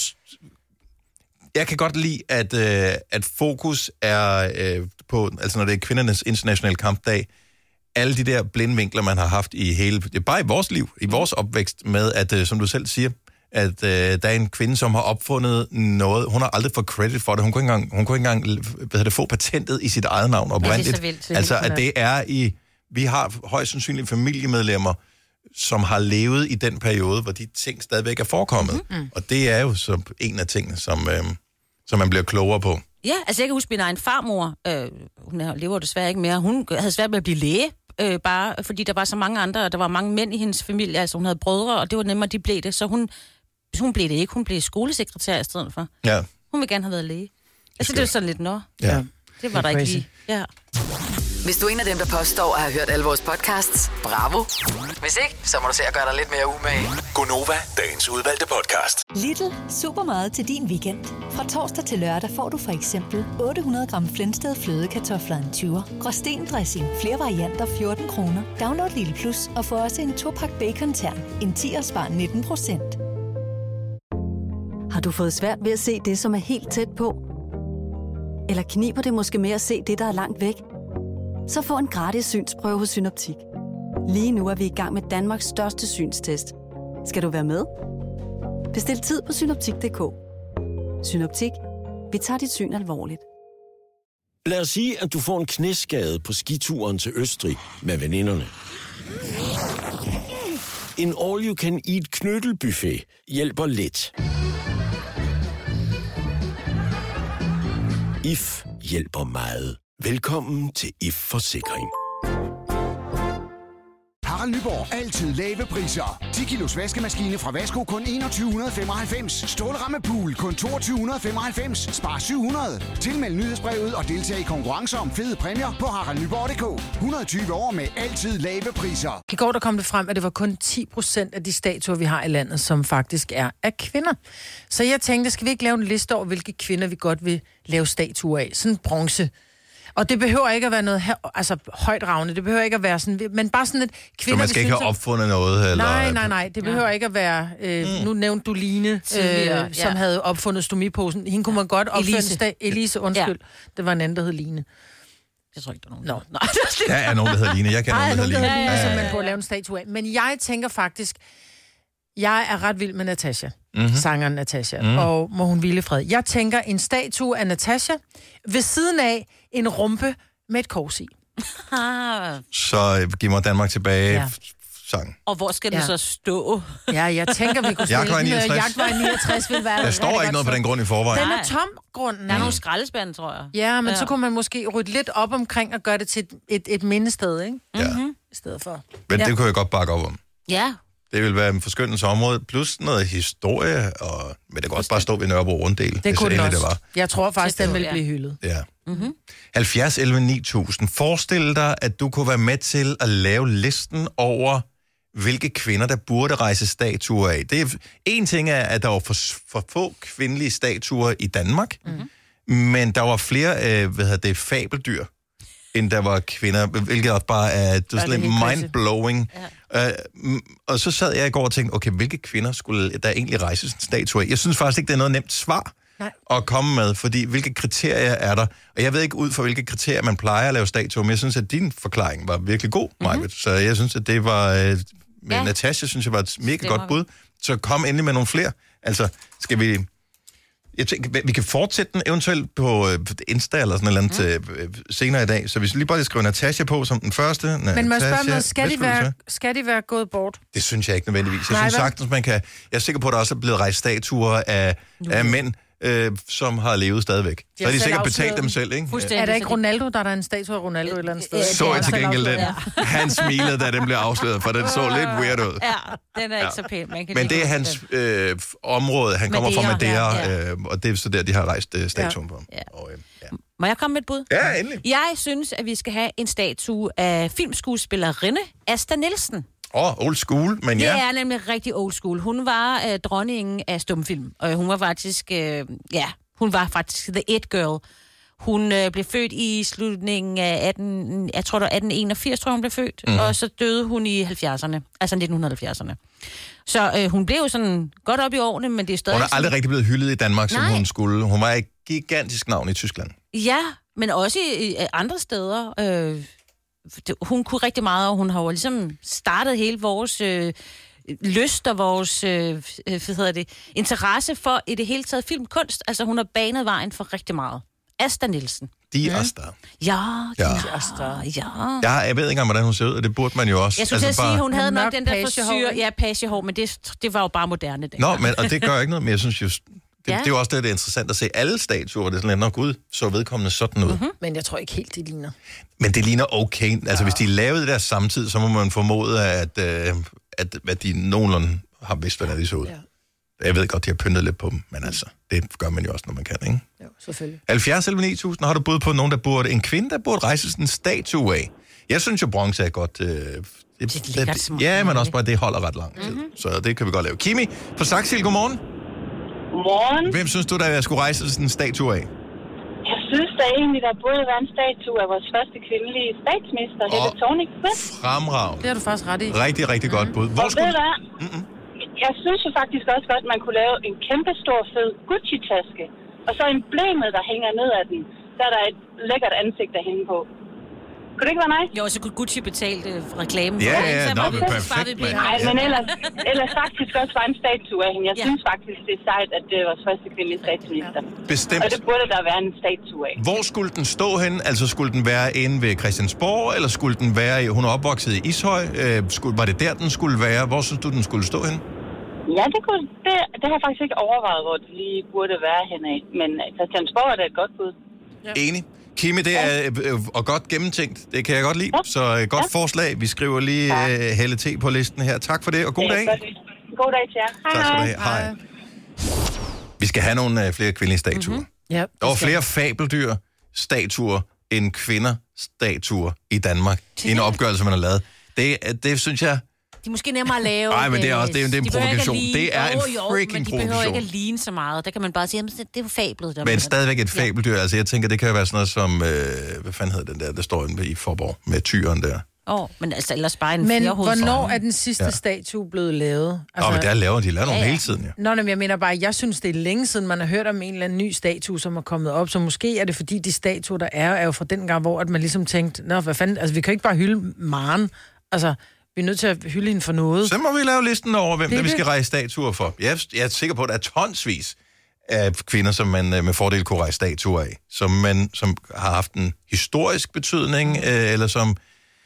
jeg kan godt lide, at, øh, at fokus er øh, på, altså når det er kvindernes internationale kampdag, alle de der blindvinkler, man har haft i hele, bare i vores liv, i vores opvækst med, at, øh, som du selv siger, at øh, der er en kvinde, som har opfundet noget. Hun har aldrig fået credit for det. Hun kunne ikke engang, hun kunne ikke engang hvad det, få patentet i sit eget navn oprindeligt. Ja, det altså, at det er i... Vi har højst sandsynligt familiemedlemmer, som har levet i den periode, hvor de ting stadigvæk er forekommet. Mm-hmm. Og det er jo så en af tingene, som, øh, som man bliver klogere på. Ja, altså jeg kan huske min egen farmor. Øh, hun lever desværre ikke mere. Hun havde svært med at blive læge. Øh, bare fordi der var så mange andre, og der var mange mænd i hendes familie. Altså hun havde brødre, og det var nemmere, de blev det. Så hun... Hun blev det ikke. Hun blev skolesekretær i stedet for. Ja. Hun vil gerne have været læge. Altså, det er sådan lidt, nå. Ja. Det var der ikke lige. Ja. Hvis du er en af dem, der påstår at have hørt alle vores podcasts, bravo. Hvis ikke, så må du se at gøre dig lidt mere umage. Gonova, dagens udvalgte podcast. Lidl. Super meget til din weekend. Fra torsdag til lørdag får du for eksempel otte hundrede gram Flensted flødekartofler en tyver. Gråsten dressing. Flere varianter fjorten kroner. Download Lidl Plus og få også en to-pakke bacon-tern. En tier spar nitten procent. Har du fået svært ved at se det, som er helt tæt på? Eller kniber det måske med at se det, der er langt væk? Så få en gratis synsprøve hos Synoptik. Lige nu er vi i gang med Danmarks største synstest. Skal du være med? Bestil tid på synoptik punktum d k. Synoptik. Vi tager dit syn alvorligt. Lad os sige, at du får en knæskade på skituren til Østrig med veninderne. En all-you-can-eat knyttelbuffet hjælper lidt. I F hjælper meget. Velkommen til I F Forsikring. Harald Nyborg. Altid lave priser. ti kilos vaskemaskine fra Vasko kun enogtyve femoghalvfems. Stålramme pool kun toogtyve femoghalvfems. Spar syv hundrede. Tilmeld nyhedsbrevet og deltag i konkurrencer om fede præmier på harald nyborg punktum d k. et hundrede og tyve år med altid lave priser. I går der kom det frem, at det var kun ti procent af de statuer, vi har i landet, som faktisk er af kvinder. Så jeg tænkte, skal vi ikke lave en liste over, hvilke kvinder vi godt vil lave statuer af? Sådan bronze. Og det behøver ikke at være noget her, altså højtravne, det behøver ikke at være sådan, men bare sådan et kvinder... Så man skal ikke have opfundet noget? Eller... Nej, nej, nej, det behøver ja. ikke at være... Øh, mm. Nu nævnte du Line, øh, ja. som havde opfundet stomiposen. Hende kunne man godt opfinde... Elise, sta- Elise undskyld. Ja. Det var en anden, der hed Line. Jeg tror ikke, der er nogen. Nå. No. Der er nogen, der hedder Line. Jeg kender nogen, der hedder Line. Line, ja, ja, ja. Som man kunne lave en statue af. Men jeg tænker faktisk... Jeg er ret vild med Natasha, mm-hmm. sangeren Natasha, mm. og må hun hvile i fred. Jeg tænker en statue af Natasha, ved siden af en rumpe med et kors i. Så giv mig Danmark tilbage ja. sang. Og hvor skal ja. du så stå? Ja, jeg tænker, vi kunne stille den. Jagtvej niogtres vil være... Der står ikke noget på den grund i forvejen. Den er tom, grunden. Der er nogle skraldespande, tror jeg. Ja, men ja. så kunne man måske rydde lidt op omkring og gøre det til et, et, et mindested, ikke? Ja. Mm-hmm. I stedet for. Men ja. det kunne jeg godt bakke op om. Ja. Det vil være en forskyndelse område, plus noget historie, og... men det kan også bare stå ved Nørrebro Runddel. Det kunne det også. Det var. Jeg tror faktisk, den ville blive hyldet. Ja. Mm-hmm. halvfjerds elleve ni tusind. Forestil dig, at du kunne være med til at lave listen over, hvilke kvinder, der burde rejse statuer af. Det er, en ting er, at der var for, for få kvindelige statuer i Danmark, mm-hmm. men der var flere, øh, hvad hedder det, fabeldyr, end der var kvinder, hvilket også bare er, det er sådan lidt mind-blowing. Ja. Uh, og så sad jeg i går og tænkte, okay, hvilke kvinder skulle der egentlig rejse en statue af? Jeg synes faktisk ikke, det er noget nemt svar Nej. at komme med, fordi hvilke kriterier er der? Og jeg ved ikke ud fra, hvilke kriterier man plejer at lave statuer, men jeg synes, at din forklaring var virkelig god, Majbet. Mm-hmm. Så jeg synes, at det var... Uh, med ja. Natasha, synes jeg var et mega Stemmer. godt bud. Så kom endelig med nogle flere. Altså, skal vi... Jeg tænker, vi kan fortsætte den eventuelt på øh, Insta eller sådan noget eller andet, øh, senere i dag. Så hvis vi lige bare lige skriver Natasha på som den første. Men må jeg Natasha, spørge noget, skal hvad de, skulle du være, så? skal de være gået bort? Det synes jeg ikke nødvendigvis. Jeg Nej, synes hvad? sagtens, man kan... Jeg er sikker på, at der også er blevet rejst statuer af, af mænd, øh, som har levet stadigvæk. Så har de selv sikkert afsløret betalt dem dem. selv, ikke? Fuldstændig. Er der ikke Ronaldo, der er der en statue af Ronaldo et eller andet sted? Så jeg til gengæld den. Han smilede, da den blev afsløret, for den så lidt weird ud. Ja, den er ikke så pæn. Man kan Men lige det er huske hans den. øh, område. Han kommer fra Madeira, Madeira, ja, ja. øh, og det er så der, de har rejst øh, statuen på ham. Ja. Og, øh, ja. Må jeg komme med et bud? ja, endelig. Jeg synes, at vi skal have en statue af filmskuespillerinde Asta Nielsen. Åh, oh, old school, men Det ja. er nemlig rigtig old school. Hun var øh, dronningen af stumfilm, og hun var faktisk, øh, ja, hun var faktisk the it girl. Hun øh, blev født i slutningen af atten, jeg tror det var atten enogfirs, tror jeg, hun blev født, mm. og så døde hun i halvfjerdserne, altså nitten halvfjerdserne. Så øh, hun blev jo sådan godt op i årene, men det er stadig... Hun er aldrig rigtig blevet hyldet i Danmark, som Nej. hun skulle. Hun var et gigantisk navn i Tyskland. Ja, men også i, i andre steder. Øh, det, hun kunne rigtig meget, og hun har jo ligesom startet hele vores øh, lyst og vores øh, hvad hedder det, interesse for i det hele taget filmkunst. Altså hun har banet vejen for rigtig meget. Asta Nielsen. De er Asta. Ja, Ja. de Asta. Ja. Ja, jeg ved ikke engang, hvordan hun ser ud, og det burde man jo også. Jeg skulle altså til at sige, hun havde Med nok mørk den der pagehår, frisyr. ikke? Ja, pagehår, men det, det var jo bare moderne. Den. Nå, men, og det gør ikke noget, men jeg synes jo... Det, Ja. det er jo også det, det er interessant at se alle statuer. Det er sådan lidt, nå gud, så vedkommende sådan ud. Mm-hmm. Men jeg tror ikke helt, de ligner. Men det ligner okay. Altså, hvis de lavede det der samtidig, så må man formode, at, øh, at, at de nogenlunde har vidst, hvordan de så ud. Ja. Jeg ved godt, de har pyntet lidt på dem, men altså, det gør man jo også, når man kan, ikke? Jo, selvfølgelig. halvfjerds eller ni tusind, har du bud på nogen, der burde... En kvinde, der burde rejse sådan en statue af. Jeg synes jo, bronze er godt... Øh, det, Det ligger det, som ja, men muligt. også bare, det holder ret lang tid. Mm-hmm. Så det kan vi godt lave. Kimi fra Saxil, godmorgen. Godmorgen. Hvem synes du, der skulle rejse sådan en statue af? Jeg synes da egentlig, der burde være en statue af vores første kvindelige statsminister, Og- Helle Thorning-Schmidt. Fremragende. Det har du faktisk ret i. Rigtig, rigtig godt bud. Hvor Og ved skulle... du hvad? Mm-mm. Jeg synes jo faktisk også godt, at man kunne lave en kæmpe stor fed Gucci-taske. Og så emblemet, der hænger ned af den. Der er der et lækkert ansigt at hænge på. Kunne det ikke være nice? Jo, så kunne Gucci betale øh, reklamen. Ja, for det, ja, så nå, var men vi- perfekt, var vi mand. Nej, men ellers, ellers faktisk også var en statue af hende. Jeg Ja. synes faktisk, det er sejt, at det var vores første kvindelige statsminister. Bestemt. Og det burde der være en statue af. Hvor skulle den stå hen? Altså, skulle den være inde ved Christiansborg, eller skulle den være... i- Hun er opvokset i Ishøj. Øh, skulle, var det der, den skulle være? Hvor synes du, den skulle stå hen? Ja, det, kunne, det, det har jeg faktisk ikke overvejet, hvor det lige burde være henad. Men Christiansborg er da et godt bud. Ja. Enig. Kimi, det er øh, øh, og godt gennemtænkt. Det kan jeg godt lide. Ja. Så øh, godt Ja. forslag. Vi skriver lige øh, Helle T på listen her. Tak for det, og god Det er dag. godt. God dag til jer. Hej, Tak skal du hej. have. Hej. Vi skal have nogle øh, flere kvindelige statuer. Mm-hmm. Ja, Der var flere fabeldyr statuer end kvinder statuer i Danmark i en opgørelse, man har lavet. Det, det synes jeg... De er måske nemmere at lave. Nej, men det er også- det er- det er en De behøver ikke at provokation. ligne- Det er en Jo, jo, freaking men de behøver provokation. ikke at ligne så meget. Der kan man bare sige, at det er jo fablet. Der Men stadigvæk et fabeldyr. Altså, jeg tænker, det kan være sådan noget som... Øh, hvad fanden hedder den der, der står inde i Forborg med tyren der? Åh, oh, men altså ellers bare en Men fjerhovedet. hvornår er den sidste Ja. ja. statue blevet lavet? Altså, Nå, men der laver de laver nogle ja, ja. hele tiden, ja. Nå, men jeg mener bare, jeg synes, det er længe siden, man har hørt om en eller anden ny statue, som er kommet op. Så måske er det, fordi de statuer, der er, er jo fra den gang, hvor at man ligesom tænkte, nå, hvad fanden, altså vi kan ikke bare hylde Maren. Altså, vi er nødt til at hylde hende for noget. Så må vi lave listen over, hvem Det der er vi det. skal rejse statuer for. Jeg er, jeg er sikker på, at der er tonsvis af kvinder, som man øh, med fordel kunne rejse statuer af, som, man, som har haft en historisk betydning, øh, eller som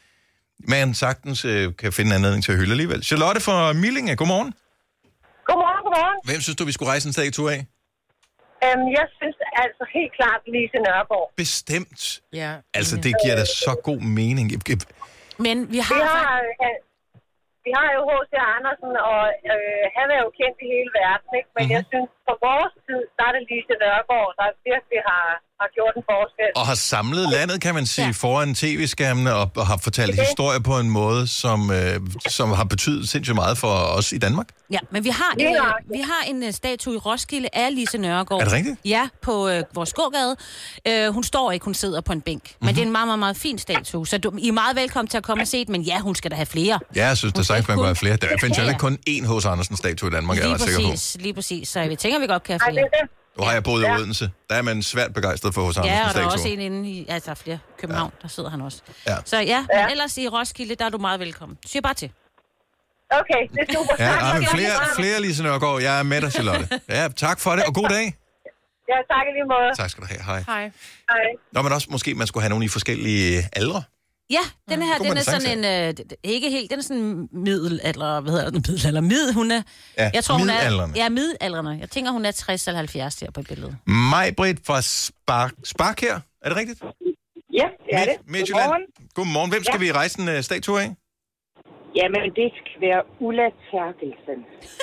man sagtens øh, kan finde en anledning til at hylde alligevel. Charlotte fra Millinge, godmorgen. Godmorgen, godmorgen. Hvem synes du, vi skulle rejse en statue af? Øhm, jeg synes altså helt klart Lise Nørgaard. Bestemt. Ja. Altså, det giver da så god mening. Men vi har... Vi har, øh, vi har jo H C. Andersen, og øh, han er jo kendt i hele verden, ikke? Men mm-hmm. jeg synes, på vores tid, der er det Lise Nørgaard, der virkelig har, har gjort en forskel. Og har samlet landet, kan man sige, ja. foran tv-skærmene, og, og har fortalt okay. historier på en måde, som, øh, som har betydet sindssygt meget for os i Danmark. Ja, men vi har, Det er en, nøjagtigt. vi har en uh, statue i Roskilde af Lise Nørgaard. Er det rigtigt? Ja, på øh, vores gågade. Øh, hun står ikke, hun sidder på en bænk. Men Mhm. det er en meget, meget, meget fin statue. Så du, I er meget velkommen til at komme og se den, men ja, hun skal da have flere. Ja, jeg synes, der Hun skal sagtens man kun- kunne have flere. Der findes jo Ja, ikke kun én H C. Andersen-statue i Danmark, jeg er Lige ret sikker på. præcis, lige præcis. Så vi tænker, vi godt kan Ej, have det flere. er det. Nu har jeg boet i Odense. Der er man svært begejstret for H C. Ja, og der er Andersen-statuer. også en inde i... Altså, der er flere. København, ja. Der sidder han også. Ja. Så ja, men ellers i Roskilde, der er du meget velkommen. Siger bare til. Okay, det er super. Ja, Tak, ja, men skal flere, jeg have. flere Lise Nørgaard. Jeg er med dig, Charlotte. Ja, tak for det, og god dag. Ja, tak i lige måde. Tak skal du have. Hej. Hej. Hej. Nå, men også måske, man skulle have nogle i forskellige aldre. Ja, den her, Kunne den man er sådan en, øh, d- d- ikke helt, den er sådan middelalder, hvad hedder det, middelalder, mid, hun er, Ja, jeg tror, hun er, midaldrende. ja, middelalderne. Jeg tænker, hun er tres eller halvfjerds her på billedet. Maj-Britt fra Spark, Spark her. Er det rigtigt? Ja, det er det. Midtjylland. Godmorgen. Godmorgen. Hvem skal Ja. vi rejse en uh, statue af? Jamen, det skal være Ulla Terkelsen.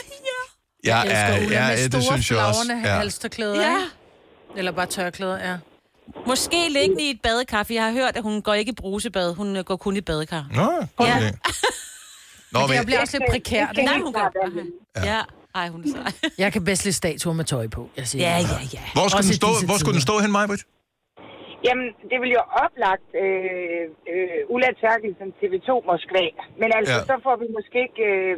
Ja, Jeg elsker ja, Ulla ja, med det store synes jeg også. flagrende Ja. halsterklæder, Ja. ikke? Eller bare tørklæder, ja. Måske liggende i et badekar, for jeg har hørt, at hun går ikke i brusebad, hun øh, går kun i badekar. Nå, godt Ja. idé. Nå, Men det men, bliver også lidt prekært, Nej, ikke? hun gør. Ja. ja. Ej, hun er sej. Jeg kan bedst lide statuer med tøj på, jeg siger. Ja, ja, ja. hvor skulle Også den i stå, disse hvor skulle den tider. stå hen, Maj-Britt? Jamen, det vil jo oplagt øh, øh, Ulla Terkelsen T V to Moskva. Men altså, Ja. ja. så får vi måske ikke øh,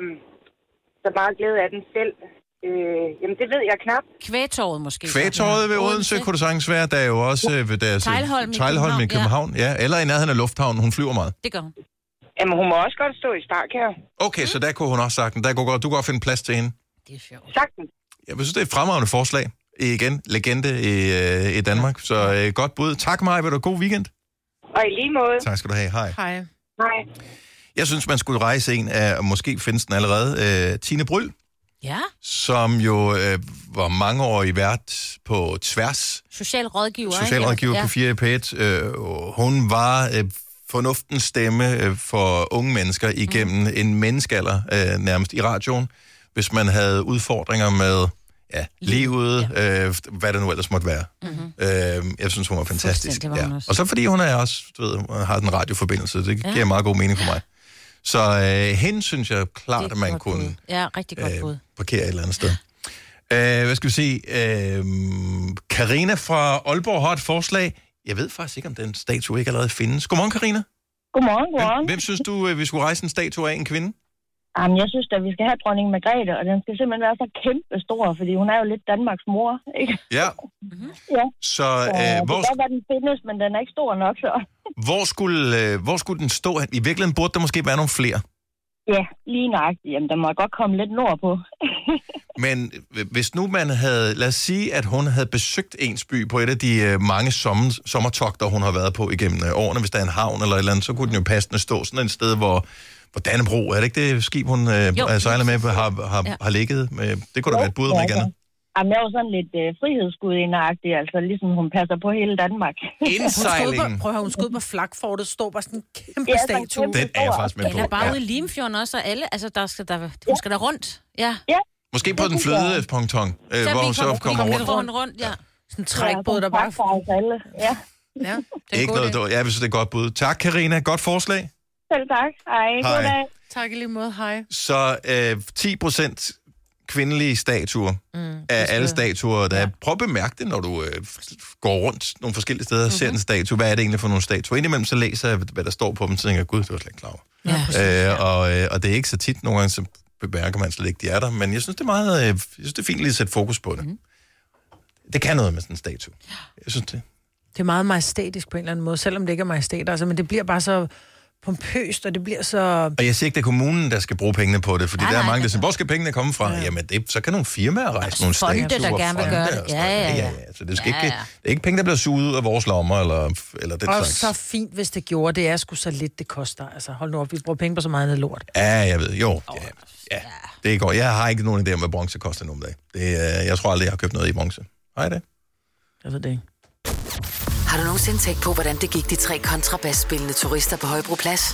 så meget glæde af den selv. Øh, jamen, det ved jeg knap. Kvægtorvet måske. Kvægtorvet ved Odense kunne det sagtens være. Der er jo også øh, ved deres, øh, Teglholm i Teglholm i København, København. Ja. Eller i nærheden af lufthavnen. Hun flyver meget. Det gør hun. Jamen, hun må også godt stå i Spark her. Okay, så der kunne hun også sagt, der kunne godt, du kan godt finde plads til hende. Det er sjovt. Sagtens. Jeg synes, det er et fremragende forslag. Igen, legende i, øh, i Danmark. Så øh, godt bud. Tak, Maja. Vil du god weekend? Og i lige måde. Tak skal du have. Hej. Hej. Hej. Jeg synes, man skulle rejse en af, og måske findes den allerede, øh, Tine Bryl, Ja, som jo øh, var mangeårig vært på Tværs, social rådgiver. socialrådgiver ikke? på fire i P et. Øh, hun var øh, fornuftens stemme øh, for unge mennesker igennem mm. en menneskealder, øh, nærmest i radioen, hvis man havde udfordringer med ja, livet, ja. Øh, hvad det nu ellers måtte være. Mm-hmm. Øh, jeg synes, hun var fantastisk. Var hun Ja. også. Og så fordi hun er også, du ved, har den radioforbindelse, det Ja. giver meget god mening for mig. Så øh, hende synes jeg klart, Det er at man godt kunne bud. Ja, rigtig godt bud. øh, parkere et eller andet sted. Øh, hvad skal vi sige? Øh, Karina fra Aalborg har et forslag. Jeg ved faktisk ikke, om den statue ikke allerede findes. Godmorgen, Karina. Godmorgen, godmorgen. Hvem, hvem synes du, øh, vi skulle rejse en statue af en kvinde? Jamen, jeg synes at vi skal have dronning Margrethe, og den skal simpelthen være så kæmpe stor, fordi hun er jo lidt Danmarks mor, ikke? Ja. Mm-hmm. Ja. Så Så øh, det hvor, kan godt være, den findes, men den er ikke stor nok, så... hvor, skulle, øh, hvor skulle den stå? I virkeligheden burde der måske være nogle flere. Ja, lige nøjagtigt. Jamen, der må godt komme lidt nordpå. Men øh, hvis nu man havde, lad os sige, at hun havde besøgt ens by på et af de øh, mange sommer, sommertogter, hun har været på igennem øh, årene, hvis der er en havn eller et eller andet, så kunne den jo passende stå sådan et sted, hvor, hvor Dannebro, er det ikke det skib, hun øh, sejler med, har, har, ja. har ligget med? Det kunne da være et bud, om ikke andet. Jamen, jeg er jo sådan lidt øh, frihedsgudindagtig, altså ligesom hun passer på hele Danmark. Indsejlingen. Prøv at høre, hun skød på flakfortet, står bare sådan en kæmpe Ja, statue. sådan Den er jeg faktisk med på. Eller bare Ja. ude i Limfjorden også, og alle, altså der skal der, hun skal der rundt. Ja. Ja. Måske på den flødeponton, øh, Så hvor vi hun så kommer, kommer vi rundt. kommer rundt. rundt, ja. Sådan en trækbåd, der bare... Ja, alle. Ja. Ja, det er Ikke noget dårligt. Ja, jeg synes, det er et godt bud. Tak, Karina. Godt forslag. Selv tak. Hej. Hej. God dag. Tak i lige måde, hej. Så øh, ti procent kvindelige statuer mm, af alle statuer, der ja. Prøv at bemærke det, når du øh, går rundt nogle forskellige steder og mm-hmm. ser en statue. Hvad er det egentlig for nogle statuer? Indimellem så læser jeg, hvad der står på dem, så tænker jeg, gud, det var slet ikke klar over. Ja, øh, og, øh, og det er ikke så tit, nogle gange så bemærker man slet ikke, de er der. Men jeg synes, det er meget, øh, jeg synes, det er fint lige at sætte fokus på det. Mm. Det kan noget med sådan en statue. Jeg synes det. Det er meget majestætisk på en eller anden måde, selvom det ikke er majestæt, altså, men det bliver bare så pompøst, og det bliver så... Og jeg siger ikke, det er kommunen, der skal bruge pengene på det, fordi Nej, der er nej, mange, der det- siger, hvor skal pengene komme fra? Ja. Jamen, det, så kan nogle firmaer rejse nogle fonde, statuer. der gerne vil fonde gøre det. og sådan Ja, noget. ja, ja. ja. Så det, skal Ja, ikke, ja. det er ikke penge, der bliver suget ud af vores lommer, eller, eller den Og slags. så fint, hvis det gjorde. Det er sgu så lidt, det koster. Altså, hold nu op, vi bruger penge på så meget andet lort. Ja, jeg ved. Jo, ja, ja. Det går. Jeg har ikke nogen idé om, hvad bronze koster nu om dagen. Det, øh, jeg tror aldrig, jeg har købt noget i bronze. Har I det? Jeg ved det ikke. Har du nogensinde tænkt på, hvordan det gik de tre kontrabasspillende turister på Højbroplads?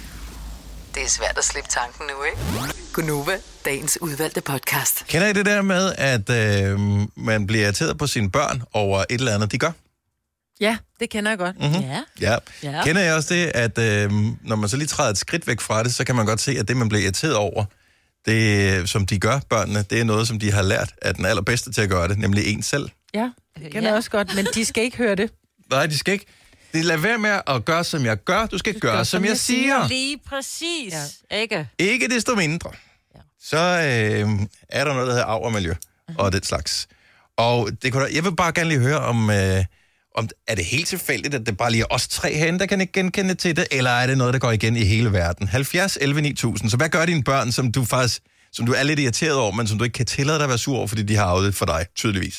Det er svært at slippe tanken nu, ikke? Gunova, dagens udvalgte podcast. Kender I det der med, at øh, man bliver irriteret på sine børn over et eller andet, de gør? Ja, det kender jeg godt. Mm-hmm. Ja. Ja. Ja. Kender jeg også det, at øh, når man så lige træder et skridt væk fra det, så kan man godt se, at det, man bliver irriteret over, det, som de gør, børnene, det er noget, som de har lært af den allerbedste til at gøre det, nemlig en selv. Ja, det kender jeg også godt, men de skal ikke høre det. Nej, de skal ikke. Det lad være med at gøre, som jeg gør. Du skal du gøre, som jeg siger. Lige præcis. Ja. Ikke? Ikke desto mindre. Ja. Så øh, er der noget, der hedder arv og miljø, mm-hmm. og det slags. Og det kunne da, jeg vil bare gerne lige høre, om, øh, om er det helt tilfældigt, at det bare lige er os tre herinde, der kan ikke genkende til det, eller er det noget, der går igen i hele verden? halvfjerds elleve ni tusind. Så hvad gør dine børn, som du faktisk som du er lidt irriteret over, men som du ikke kan tillade dig at være sur over, fordi de har arvet det for dig, tydeligvis?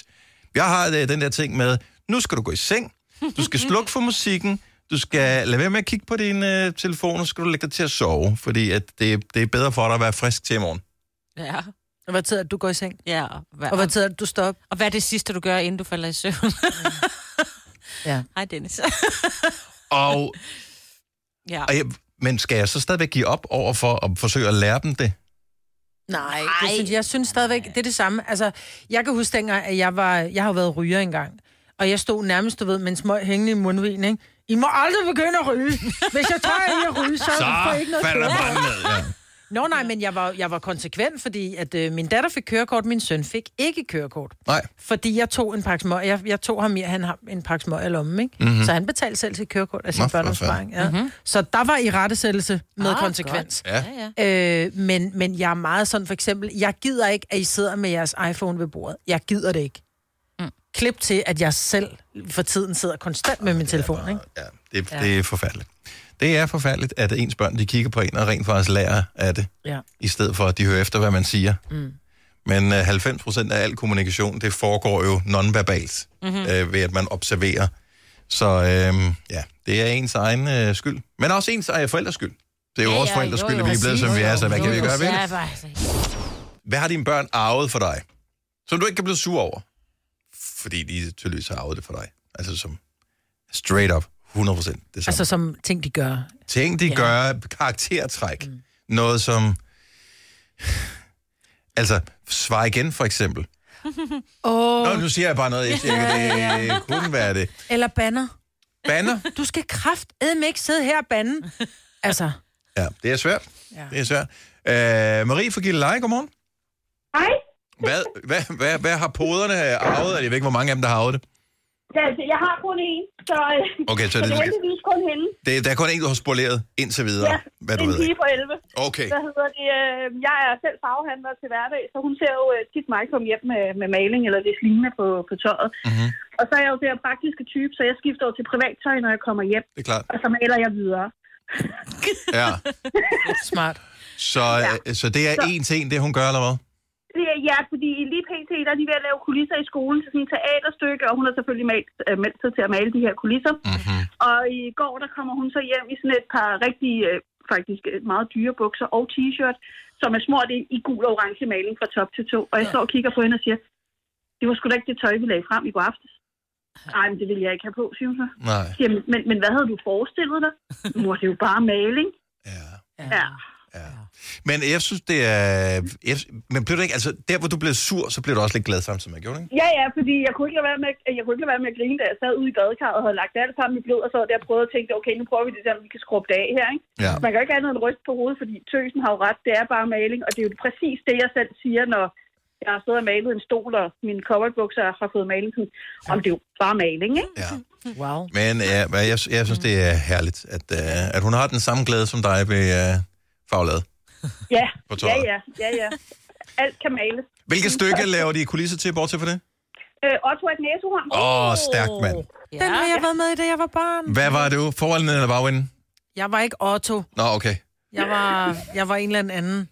Jeg har øh, den der ting med, nu skal du gå i seng, du skal slukke for musikken, du skal lade være med at kigge på din øh, telefon, og skal du lægge dig til at sove, fordi at det, det er bedre for dig at være frisk til i morgen. Ja. Og hvad tid er det, du går i seng? Ja. Og hvad, og hvad tid er det, du står op? Og hvad er det sidste, du gør, inden du falder i søvn? Ja. Hej, Dennis. og, ja. og jeg, men skal jeg så stadigvæk give op over for at forsøge at lære dem det? Nej, det synes, jeg synes stadigvæk, det er det samme. Altså, jeg kan huske dengang, at jeg var, jeg har været ryger engang, og jeg stod nærmest, du ved, med en smøg hængende i mundvin, ikke? I må aldrig begynde at ryge. Hvis jeg tager i at ryge, så, så får jeg ikke noget falder man ned, ja. Nå nej, men jeg var, jeg var konsekvent, fordi at øh, min datter fik kørekort, min søn fik ikke kørekort. Nej. Fordi jeg tog en pakke smøg, jeg, jeg tog ham mere, han har en pakke smøg i lommen, ikke? Mm-hmm. Så han betalte selv til kørekort af sin børneopsparing. Ja. Mm-hmm. Så der var i rettesættelse med ah, konsekvens. Ja. Øh, men, men jeg er meget sådan, for eksempel, jeg gider ikke, at I sidder med jeres iPhone ved bordet. Jeg gider det ikke. Mm. Klip til, at jeg selv for tiden sidder konstant med min telefon, bare, ikke? Ja, det, ja. det er forfærdeligt. Det er forfærdeligt, at ens børn, de kigger på en og rent faktisk lærer af det, ja. i stedet for, at de hører efter, hvad man siger. Mm. Men uh, halvfems procent af al kommunikation, det foregår jo nonverbalt, mm-hmm. øh, ved at man observerer. Så øh, ja, det er ens egen øh, skyld. Men også ens egen forældres skyld. Det er jo ja, vores ja, forældres skyld, at vi er blevet, som vi er, så hvad jo, kan vi gøre ved det? Hvad har dine børn arvet for dig, som du ikke kan blive sur over? Fordi de tydeligvis har arvet det for dig. Altså som straight up. hundrede procent det samme. Altså som ting, de gør. Ting, de ja. gør, karaktertræk. Mm. Noget som... Altså, svar igen, for eksempel. Oh. Nå, nu siger jeg bare noget, jeg siger, det kunne være det. Eller banner. Banner? Du skal kraftedme ikke sidde her og bande. Altså. Ja, det er svært. Ja. Det er svært. Uh, Marie fra Gilleleje, godmorgen. Hej. Hvad, hvad, hvad, hvad har poderne arvet? Jeg ved ikke, hvor mange af dem, der har arvet det. Jeg har kun én, så, okay, så, så det er heldigvis kun hende. Det, der er kun en, du har spoleret indtil videre, ja, hvad du en ved. pige på elleve. Okay. Der hedder det, øh, jeg er selv farvehandler til hverdag, så hun ser jo øh, tit mig komme hjem med, med maling eller det lignende på, på tøjet. Mm-hmm. Og så er jeg jo den praktiske type, så jeg skifter jo til privattøj, når jeg kommer hjem. Det er klart. Og så maler jeg videre. Ja. Smart. Så, ja. så det er én ting, det hun gør, eller hvad? Ja, fordi lige pt. Der er de ved at lave kulisser i skolen til sådan et teaterstykke, og hun har selvfølgelig malt, øh, meldt sig til at male de her kulisser. Mm-hmm. Og i går, der kommer hun så hjem i sådan et par rigtig, øh, faktisk meget dyre bukser og t-shirt, som er smurt i, i gul og orange maling fra top til to. Og jeg står og kigger på hende og siger, det var sgu da ikke det tøj, vi lagde frem i går aftes. Nej, men det ville jeg ikke have på, siger hun så. Nej. Siger, men, men hvad havde du forestillet dig? Nu er det jo bare maling. Ja. Ja. Ja. Men jeg synes, det er... Jeg, men blev du ikke... Altså, der hvor du blev sur, så blev du også lidt glad samtidig, gjorde du ikke? Ja, ja, fordi jeg kunne ikke lade være med, jeg kunne ikke lade være med at grine, da jeg sad ude i badekarret og havde lagt alt sammen i blod, og så der prøvede at tænke, okay, nu prøver vi det der, vi kan skrubbe det af her, ikke? Ja. Man kan jo ikke andet end ryste på hovedet, fordi tøsen har jo ret, det er bare maling, og det er jo præcis det, jeg selv siger, når jeg har stået og malet en stol, og mine coverbukser har fået maling, sådan, om det er jo bare maling, ikke? Ja. Wow. Men ja, jeg, jeg synes, det er herligt, at, uh, at hun har den samme glæde som dig ved uh, faglaget. Ja, ja, ja, ja, ja. Alt kan males. Hvilket stykke laver de kulisser til, bortset for det? Øh, Otto er et næsehorn. Åh, oh, stærkt, mand. Ja. Den har jeg været med i, da jeg var barn. Hvad var du? Foran eller bagvinden? Jeg var ikke Otto. Nå, okay. Jeg var, jeg var en eller anden.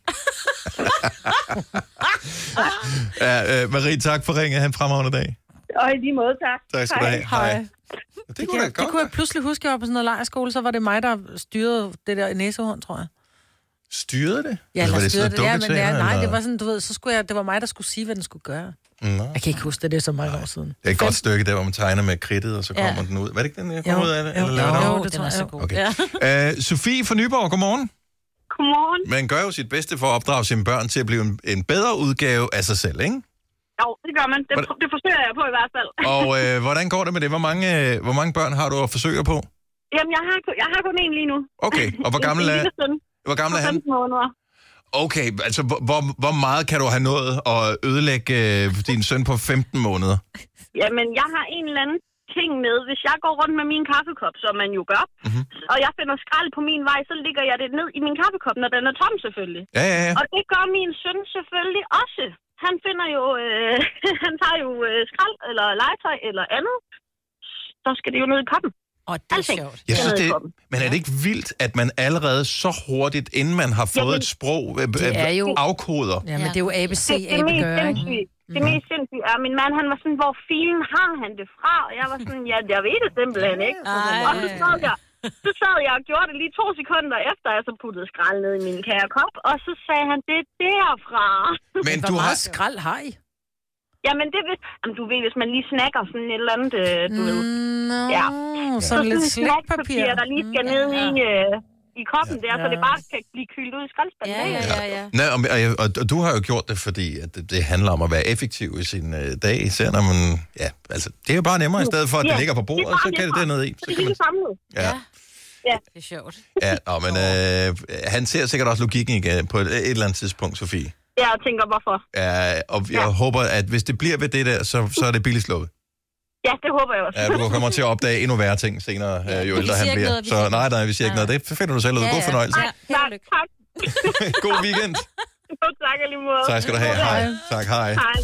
ja, øh, Marie, tak for ringet. Han fremragende dag. Og i lige måde, tak. Tak skal du have. Hej. Hej. Det, det, kunne, det, det kunne jeg pludselig huske, jeg var på sådan noget lejrskole, så var det mig, der styrede det der næsehorn, tror jeg. Styrede det? Ja, eller det styrede det. Ja, men ja, nej, eller? det var sådan, du ved, så skulle jeg, det var mig, der skulle sige, hvad den skulle gøre. Nå. Jeg kan ikke huske det, det er så mange år siden. Det er et Fem. godt stykke, der hvor man tegner med kridtet, og så kommer ja. den ud. Var det ikke den, jeg kom ud af det? Jo, eller jo, jo, jo det tror jeg så godt. Okay. Ja. Uh, Sofie fra Nyborg, godmorgen. Godmorgen. Man gør jo sit bedste for at opdrage sine børn til at blive en, en bedre udgave af sig selv, ikke? Jo, det gør man. Det, det forsøger jeg på i hvert fald. Og øh, hvordan går det med det? Hvor mange, øh, hvor mange børn har du at forsøge på? Jamen, jeg har, jeg har kun en lige nu. Okay, og hvor gammel er, hvor gammel er han? femten måneder. Okay, altså hvor, hvor meget kan du have nået at ødelægge øh, din søn på femten måneder? Jamen, jeg har en eller anden ting med. Hvis jeg går rundt med min kaffekop, som man jo gør, mm-hmm. og jeg finder skrald på min vej, så ligger jeg det ned i min kaffekop, når den er tom selvfølgelig. Ja, ja, ja. Og det gør min søn selvfølgelig også. Han finder jo, øh, han tager jo øh, skrald eller legetøj eller andet, så skal det jo ned i koppen. Og det er Alting. sjovt. Jeg synes, det, men er det ikke vildt, at man allerede så hurtigt, inden man har fået Jamen, et sprog, øh, jo, afkoder? Ja, men det er jo A B C, A B gør, ikke? Det mest sindssyge er, min mand, han var sådan, hvor filen har han det fra? Og jeg var sådan, ja, jeg ved det simpelthen ikke. Og så sad jeg, så sad jeg og gjorde det lige to sekunder efter, jeg så puttede skrald ned i min kære kop. Og så sagde han, det er derfra. Men Hvor du meget har... skrald har I? Jamen, det ved, jamen, du ved, hvis man lige snakker sådan et eller andet, øh, du ved. No, Ja. så Så lidt sådan slægtpapir. der lige skal ned i, øh, i koppen der, så det bare kan blive kyldt ud i skraldspanden. Ja, ja, ja, ja. Nej, og, og, og du har jo gjort det, fordi at det, det handler om at være effektiv i sin øh, dag, især når man... Ja, altså, det er jo bare nemmere, i stedet for, at det Ja, ligger på det er bordet, bare så kan det nemmere. dernede i. Så Så det kan er man... lige samlet. Ja. Ja. Det er sjovt. Ja, nå, men øh, han ser sikkert også logikken igen på et, et eller andet tidspunkt, Sofie. Ja, jeg tænker, hvorfor? Ja, og jeg ja. håber, at hvis det bliver ved det der, så, så er det billigt slået. Ja, det håber jeg også. Ja, du kommer til at opdage endnu værre ting senere, ja, jo ældre han bliver. Noget, så nej, nej, vi siger ikke noget. Det finder du selv ud. Ja, God ja. fornøjelse. Nej, tak, tak. God weekend. Jo, tak allige måde. Tak skal du have. Hej. Tak, hej. Hej.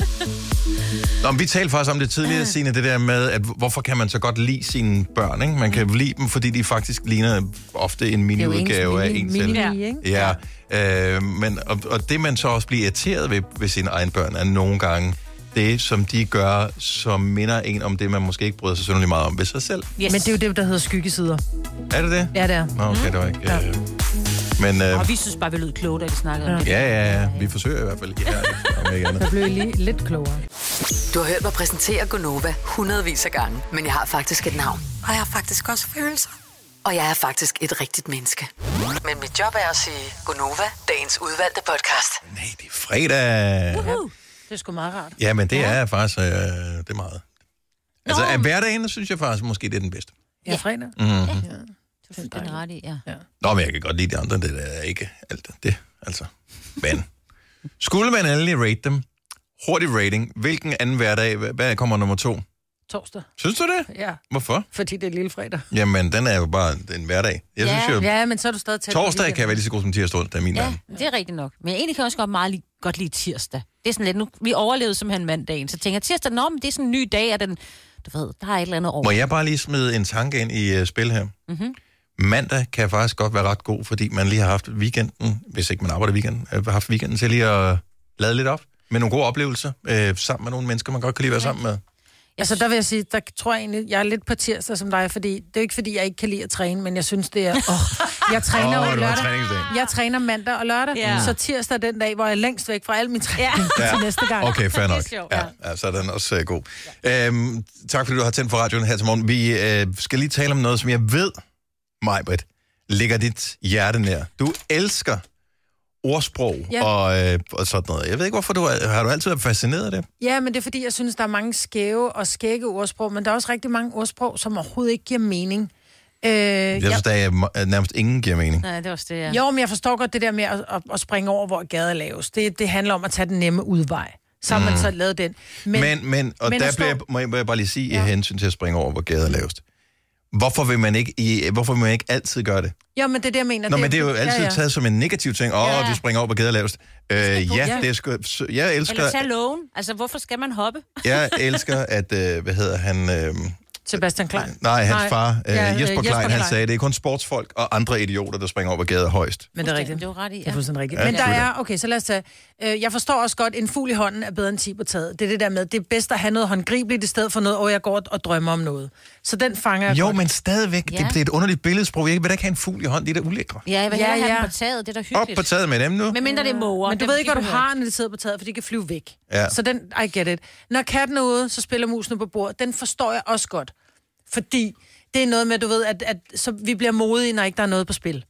Nå, men vi talte faktisk om det tidligere, Signe, det der med, at hvorfor kan man så godt lide sine børn, ikke? Man kan lide dem, fordi de faktisk ligner ofte en mini-udgave af en selv. Ja, øh, men, og, og det man så også bliver irriteret ved, ved sine egne børn, er nogle gange det, som de gør, som minder en om det, man måske ikke bryder sig synderligt meget om ved sig selv. Yes. Men det er jo det, der hedder skyggesider. Er det det? Ja, det er. Nå, okay, det var ikke... Ja. Øh, men, øh, Og vi synes bare, vi lød kloge, da vi snakkede om det. ja, ja, ja. Vi forsøger i hvert fald her. Om ikke andet. Der blev lige lidt klogere. Du har hørt mig præsentere Gonova hundredvis af gange, men jeg har faktisk et navn. Og jeg har faktisk også følelser. Og jeg er faktisk et rigtigt menneske. Men mit job er at sige Gonova, dagens udvalgte podcast. Nej, det er fredag. Uh-huh. Det er sgu meget rart. Ja, men det ja. er faktisk... Øh, det er meget. Altså, af hverdagen, synes jeg faktisk, måske det er den bedste. Ja, fredag. Mm-hmm. Ja. Du fik den ret i, ja. ja. Nå, men jeg kan godt lide de andre, det er ikke alt det, altså. Men, skulle man endelig rate dem? Hurtig rating. Hvilken anden hverdag, hvad kommer nummer to? Torsdag. Synes du det? Ja. Hvorfor? Fordi det er lille fredag. Jamen, den er jo bare en hverdag. Jeg ja, synes jo, ja, men så er du stadig tæt. torsdag kan være lige så god som tirsdag, det er min Ja, verden. det er rigtigt nok. Men jeg egentlig kan også godt meget li- godt lide tirsdag. Det er sådan lidt, nu, vi overlevede simpelthen mandagen, så tænker jeg, tirsdag, nå, men det er sådan en ny dag, og den, du ved, der er et eller andet over. Må jeg bare lige smide en tanke ind i uh, spil her? Mm-hmm. Mandag kan faktisk godt være ret god, fordi man lige har haft weekenden, hvis ikke man arbejder weekenden, har haft weekenden til lige at lade lidt op med nogle gode oplevelser, øh, sammen med nogle mennesker, man godt kan lide være sammen med. Altså, der vil jeg sige, der tror jeg egentlig, jeg er lidt på tirsdag som dig, fordi det er jo ikke, fordi jeg ikke kan lide at træne, men jeg synes, det er... Oh, jeg træner oh, jo lørdag. Jeg træner mandag og lørdag, yeah. så tirsdag er den dag, hvor jeg er længst væk fra al min træning yeah. til næste gang. Okay, fair nok. Ja, ja, så er den også uh, god. Ja. Øhm, tak fordi du har tændt for radioen her til morgen. Vi øh, skal lige tale om noget, som jeg ved, Maj-Brit, ligger dit hjerte nær. Du elsker ordsprog ja. og, øh, og sådan noget. Jeg ved ikke, hvorfor du er, har du altid været fascineret af det? Ja, men det er fordi, jeg synes, der er mange skæve og skægge ordsprog, men der er også rigtig mange ordsprog, som overhovedet ikke giver mening. Øh, jeg synes, der er nærmest ingen giver mening. Nej, det er også det, ja. Jo, men jeg forstår godt det der med at, at, at springe over, hvor gaden er lavest. Det, det handler om at tage den nemme udvej. Så har mm. man så lavet den. Men, men, men og men der bliver, står... må, jeg, må jeg bare lige sige ja. i hensyn til at springe over, hvor gaden er lavest. Hvorfor vil man ikke, i, hvorfor vil man ikke altid gøre det? Ja, men det er det, jeg mener. Nå, det, men det er jo altid ja, ja. taget som en negativ ting. Åh, oh, ja. du springer over på gaden lavest. Øh, ja, ja, det er sgu... Jeg elsker... Eller tage lågen. Altså, hvorfor skal man hoppe? Jeg elsker, at... Øh, hvad hedder han... Øh, Sebastian Klein. Nej, hans Nej. far, øh, ja, Jesper, Jesper Klein, Klein, han sagde, det er kun sportsfolk og andre idioter, der springer over på gaden højst. Men det er rigtigt. Det er ret i, ja. Det er fuldstændig rigtigt. Ja, men der er... Okay, så lad os tage... Øh, jeg forstår også godt, en fugl i hånden er bedre end ti på taget. Det er det der med, det er bedst at have noget håndgribeligt i stedet for noget, og jeg går og drømmer om noget. Så den fanger jeg Jo, godt. men stadigvæk, ja. det, det er et underligt billedsprog. Jeg vil da ikke have en fugl i hånden, det er da ulækre. Ja, jeg vil ja, have ja. den på taget, det er da hyggeligt. Op på taget med dem nu. Men mindre det er måger. Men du ved ikke, hvad du har, når de sidder på taget, for de kan flyve væk. Ja. Så den, I get it. Når katten er ude, så spiller musen på bordet. Den forstår jeg også godt. Fordi det er noget med, du ved, at, at så vi bliver modige, når ikke der er noget på spil.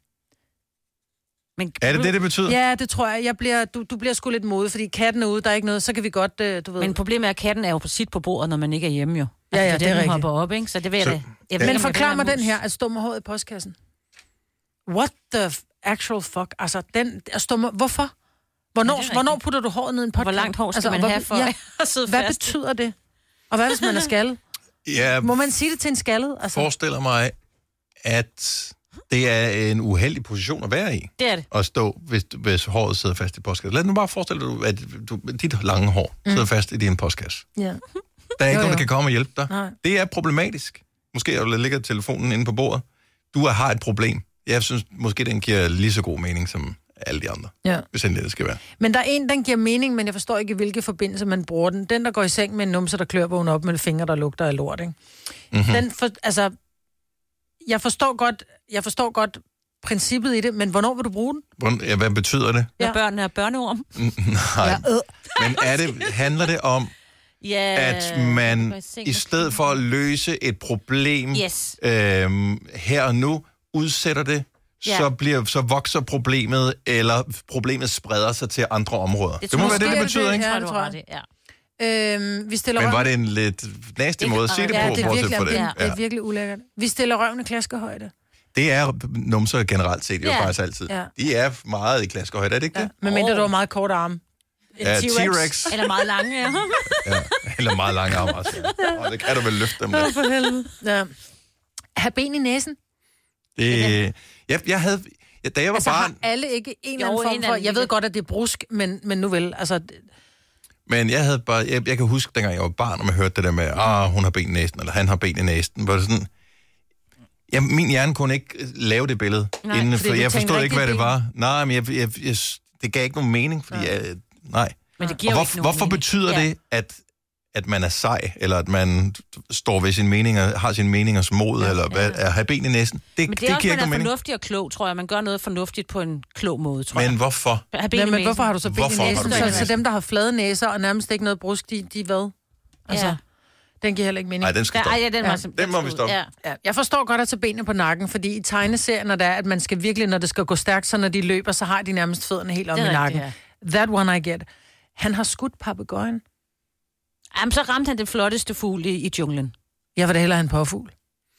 Men, er det det, det betyder? Ja, det tror jeg. jeg bliver, du, du bliver sgu lidt modig, fordi katten er ude, der er ikke noget, så kan vi godt, uh, du ved... Men problemet er, at katten er jo på sit på bordet, når man ikke er hjemme jo. Ja, ja, altså, det er rigtigt. hopper op, ikke? Så det ved så, jeg da. Jeg men forklar mig den her, at stå med håret i postkassen. What the actual fuck? Altså, den at stå med... Hvorfor? Hvornår, ja, hvornår putter du håret ned i en postkasse? Hvor langt hår skal altså, man hvor, have for ja, at sidde hvad fast? betyder det? Og hvad hvis man er skaldet? Ja, må man sige det til en skaldet? Altså... Forestiller mig, at det er en uheldig position at være i. Det er det. At stå, hvis, hvis håret sidder fast i postkassen. Lad nu bare forestille dig, at du, dit lange hår mm. sidder fast i din postkasse. Ja. Der er ikke jo, nogen, der kan komme og hjælpe dig. Nej. Det er problematisk. Måske ligger telefonen inde på bordet. Du har et problem. Jeg synes, måske den giver lige så god mening som alle de andre. Ja. Hvis endelig det skal være. Men der er en, den giver mening, men jeg forstår ikke, i hvilke forbindelse man bruger den. Den, der går i seng med en numse, der klør vågen op med fingre, der lugter af lort, ikke? Mm-hmm. Den for, altså, jeg forstår godt, jeg forstår godt princippet i det, men hvornår vil du bruge den? Hvordan, ja, hvad betyder det? Når børnene er børneorm. Nej, ja, øh. men er det, handler det om, ja, at man i stedet for at løse et problem yes. øhm, her og nu, udsætter det, ja. så, bliver, så vokser problemet, eller problemet spreder sig til andre områder? Det, det må være det, det betyder, det, ikke? Ja, det tror jeg. Ja. Øhm, vi stiller Men var røven... det en lidt nasty måde at sige det ja, på? Det er virkelig, for det? Ja, det er virkelig ulækkert. Vi stiller røven i klaskehøjde. Det er numser generelt set jo ja. faktisk altid. Ja. De er meget i klaskehøjde, er det ikke ja. det? Men mindre du har meget kort arme. Ja, T-Rex. Eller meget lange, ja. ja. Eller meget lange arme også. Og det kan du vel løfte dem lidt. For helvede. Ja. Ha' ben i næsen? Det... Ja, jeg havde... Ja, da jeg var altså, barn... har alle ikke en eller anden form for... Jeg ved godt, at det er brusk, men, men nu vel, altså... Men jeg havde bare... Jeg, jeg kan huske, dengang jeg var barn, og man hørte det der med, ah, hun har ben i næsen, eller han har ben i næsen. Var det sådan... Ja, min hjerne kunne ikke lave det billede. Nej, inden, for jeg forstod ikke, hvad det ben. var. Nej, men jeg, jeg, jeg, det gav ikke nogen mening, fordi nej. Jeg, nej. Men det giver og hvor, ikke nogen hvorfor mening. Betyder ja. det, at, at man er sej, eller at man står ved sine meninger, har sine meningers mod, ja, eller hvad, ja. At have ben i næsen? Det, men det er det også, giver man ikke er mening. fornuftig og klog, tror jeg. Man gør noget fornuftigt på en klog måde, tror jeg. Men hvorfor? Ja, men hvorfor har du så ben hvorfor i næsen? Så, så dem, der har flade næser og nærmest ikke noget brusk, de, de hvad? Altså... Ja. Den giver heller ikke mening. Nej, den skal stoppe. Ja, den, ja. den, den må vi stoppe. Ja. Ja. Jeg forstår godt at tage benene på nakken, fordi i tegneserier, når det er, at man skal virkelig, når det skal gå stærkt, så når de løber, så har de nærmest fødderne helt om i nakken. Ja. That one I get. Han har skudt papegøjen. Jamen, så ramte han den flotteste fugl i, i junglen. Jeg vil da hellere have en påfugl.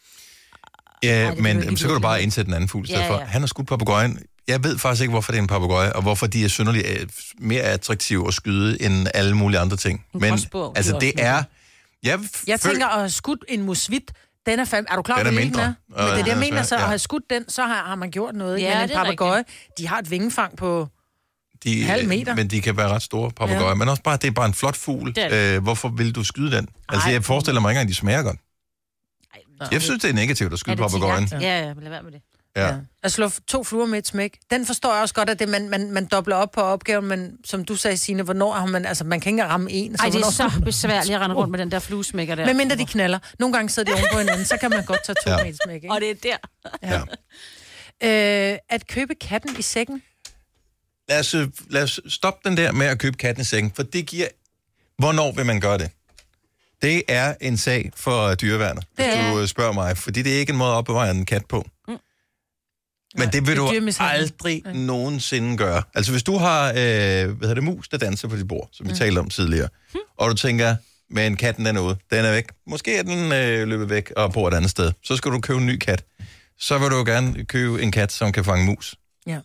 Ja, Ej, men jamen, så kan du bare indsætte en anden fugl i stedet ja, ja. for. Han har skudt papegøjen. Jeg ved faktisk ikke, hvorfor det er en papegøje, og hvorfor de er synderligt mere attraktive at skyde end alle mulige andre ting. En men gråsbog, altså, det er... Jeg, jeg tænker at have skudt en musvit, den er fandme... Er du klar, den er hvor mindre. Den er? Men det er det, jeg mener, så ja. at have skudt den, så har, har man gjort noget. Ja, men en papegøje, de har et vingefang på de, halv meter. Men de kan være ret store papegøjer. Ja. Men også bare, det er bare en flot fugl. Øh, hvorfor vil du skyde den? Altså, Ej, jeg forestiller mig ikke engang, de smager godt. Ej, jeg synes, det er negativt at skyde papegøjen. Ja, ja, lad være med det. Ja. Ja. At slå to fluer med et smæk. Den forstår jeg også godt, at det, man, man, man dobler op på opgaven, men som du sagde, Signe, hvornår har man... Altså, man kan ikke ramme en. Så Ej, det er så besværligt at rende rundt med den der fluesmækker der. Men mindre de knaller. Nogle gange sidder de oven på hinanden, så kan man godt tage to ja. med et smæk, ikke? Og det er der. Ja. ja. Øh, at købe katten i sækken. Lad os, lad os stoppe den der med at købe katten i sækken, for det giver... Hvornår vil man gøre det? Det er en sag for dyreværnet, hvis du spørger mig, fordi det er ikke en måde at opbevare en kat på. Mm. Men det vil du aldrig okay. nogensinde gøre. Altså hvis du har, øh, hvad hedder det, mus, der danser på dit bord, som vi mm. talte om tidligere, mm. og du tænker, men katten den er ude, den er væk. Måske er den øh, løbet væk og bor et andet sted. Så skal du købe en ny kat. Så vil du jo gerne købe en kat, som kan fange mus. Ja.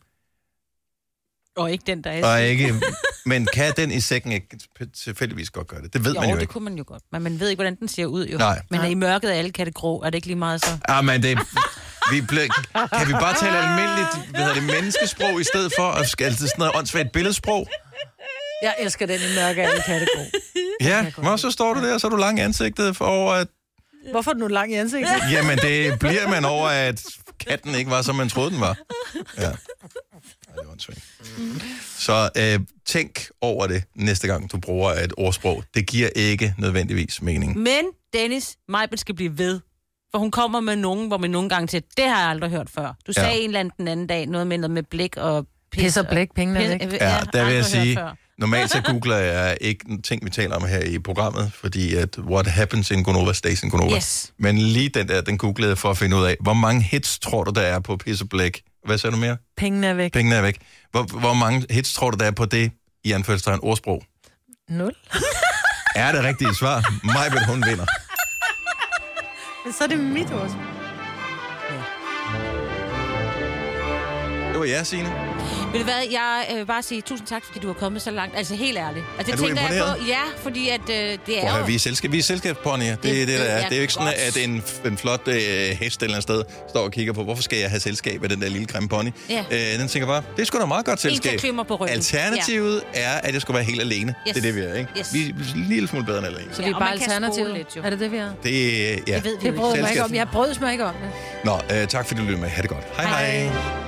Og ikke den, der er og ikke, men kan den i sækken ikke tilfældigvis godt gøre det? Det ved jo, man jo det ikke. kunne man jo godt. Men man ved ikke, hvordan den ser ud jo. Nej. Men er i mørket er alle katte grå, er det ikke lige meget så? Ja, men det... Vi ble, kan vi bare tale almindeligt, hvad hedder det, menneskesprog, i stedet for at skal sådan noget åndssvagt billedsprog? Jeg elsker den i mørke alle katte grå. Ja, men så står du der, og så er du lang i ansigtet for over, at... Hvorfor er du lang i ansigtet? Jamen, det bliver man over, at katten ikke var, som man troede, den var. Ja. Ja, det var en sving. Så øh, tænk over det næste gang, du bruger et ordsprog. Det giver ikke nødvendigvis mening. Men Dennis, Majbel skal blive ved. For hun kommer med nogen, hvor man nogle gange til, det har jeg aldrig hørt før. Du sagde ja. en eller anden den anden dag, noget med noget med blik og pis. Pis og blik, pengene er væk. Ja, der vil jeg sige, normalt så googler jeg ikke ting, vi taler om her i programmet, fordi at what happens in Gonova stays in Gonova. Yes. Men lige den der, den googlede jeg for at finde ud af, hvor mange hits tror du, der er på pis og blik? Hvad sagde du mere? Pengene er væk. Pengene er væk. Hvor, hvor mange hits tror du, der er på det, i anførselstegn ordsprog? Nul. Er det rigtige svar? Majbet, hun vinder. Så er det mit også. Ja. Det var jeg, Signe. Ved du hvad, jeg øh, vil bare sige tusind tak, fordi du har kommet så langt. Altså helt ærligt. Altså, er det du imponeret? på, ja, fordi at øh, det er Prøv, jo... Vi er, selskab, vi er selskabsponyer. Det, det, det, det, der er. Det er jo ikke sådan, at en, en flot øh, hest et eller andet sted står og kigger på, hvorfor skal jeg have selskab af den der lille grimme pony? Ja. Øh, den tænker bare, det er sgu da meget godt selskab. På ryggen. Alternativet ja. er, at jeg skulle være helt alene. Yes. Det er det, vi er, ikke? Yes. Vi er en lille smule bedre end alene. Så vi er ja, bare alternativet. Lidt, er det det, vi er? Det, ja. Det ved vi det brød mig ikke om. Jeg brød mig ikke om det. Nå, øh, tak fordi du lyttede med. Ha' det godt. Hej hej. hej.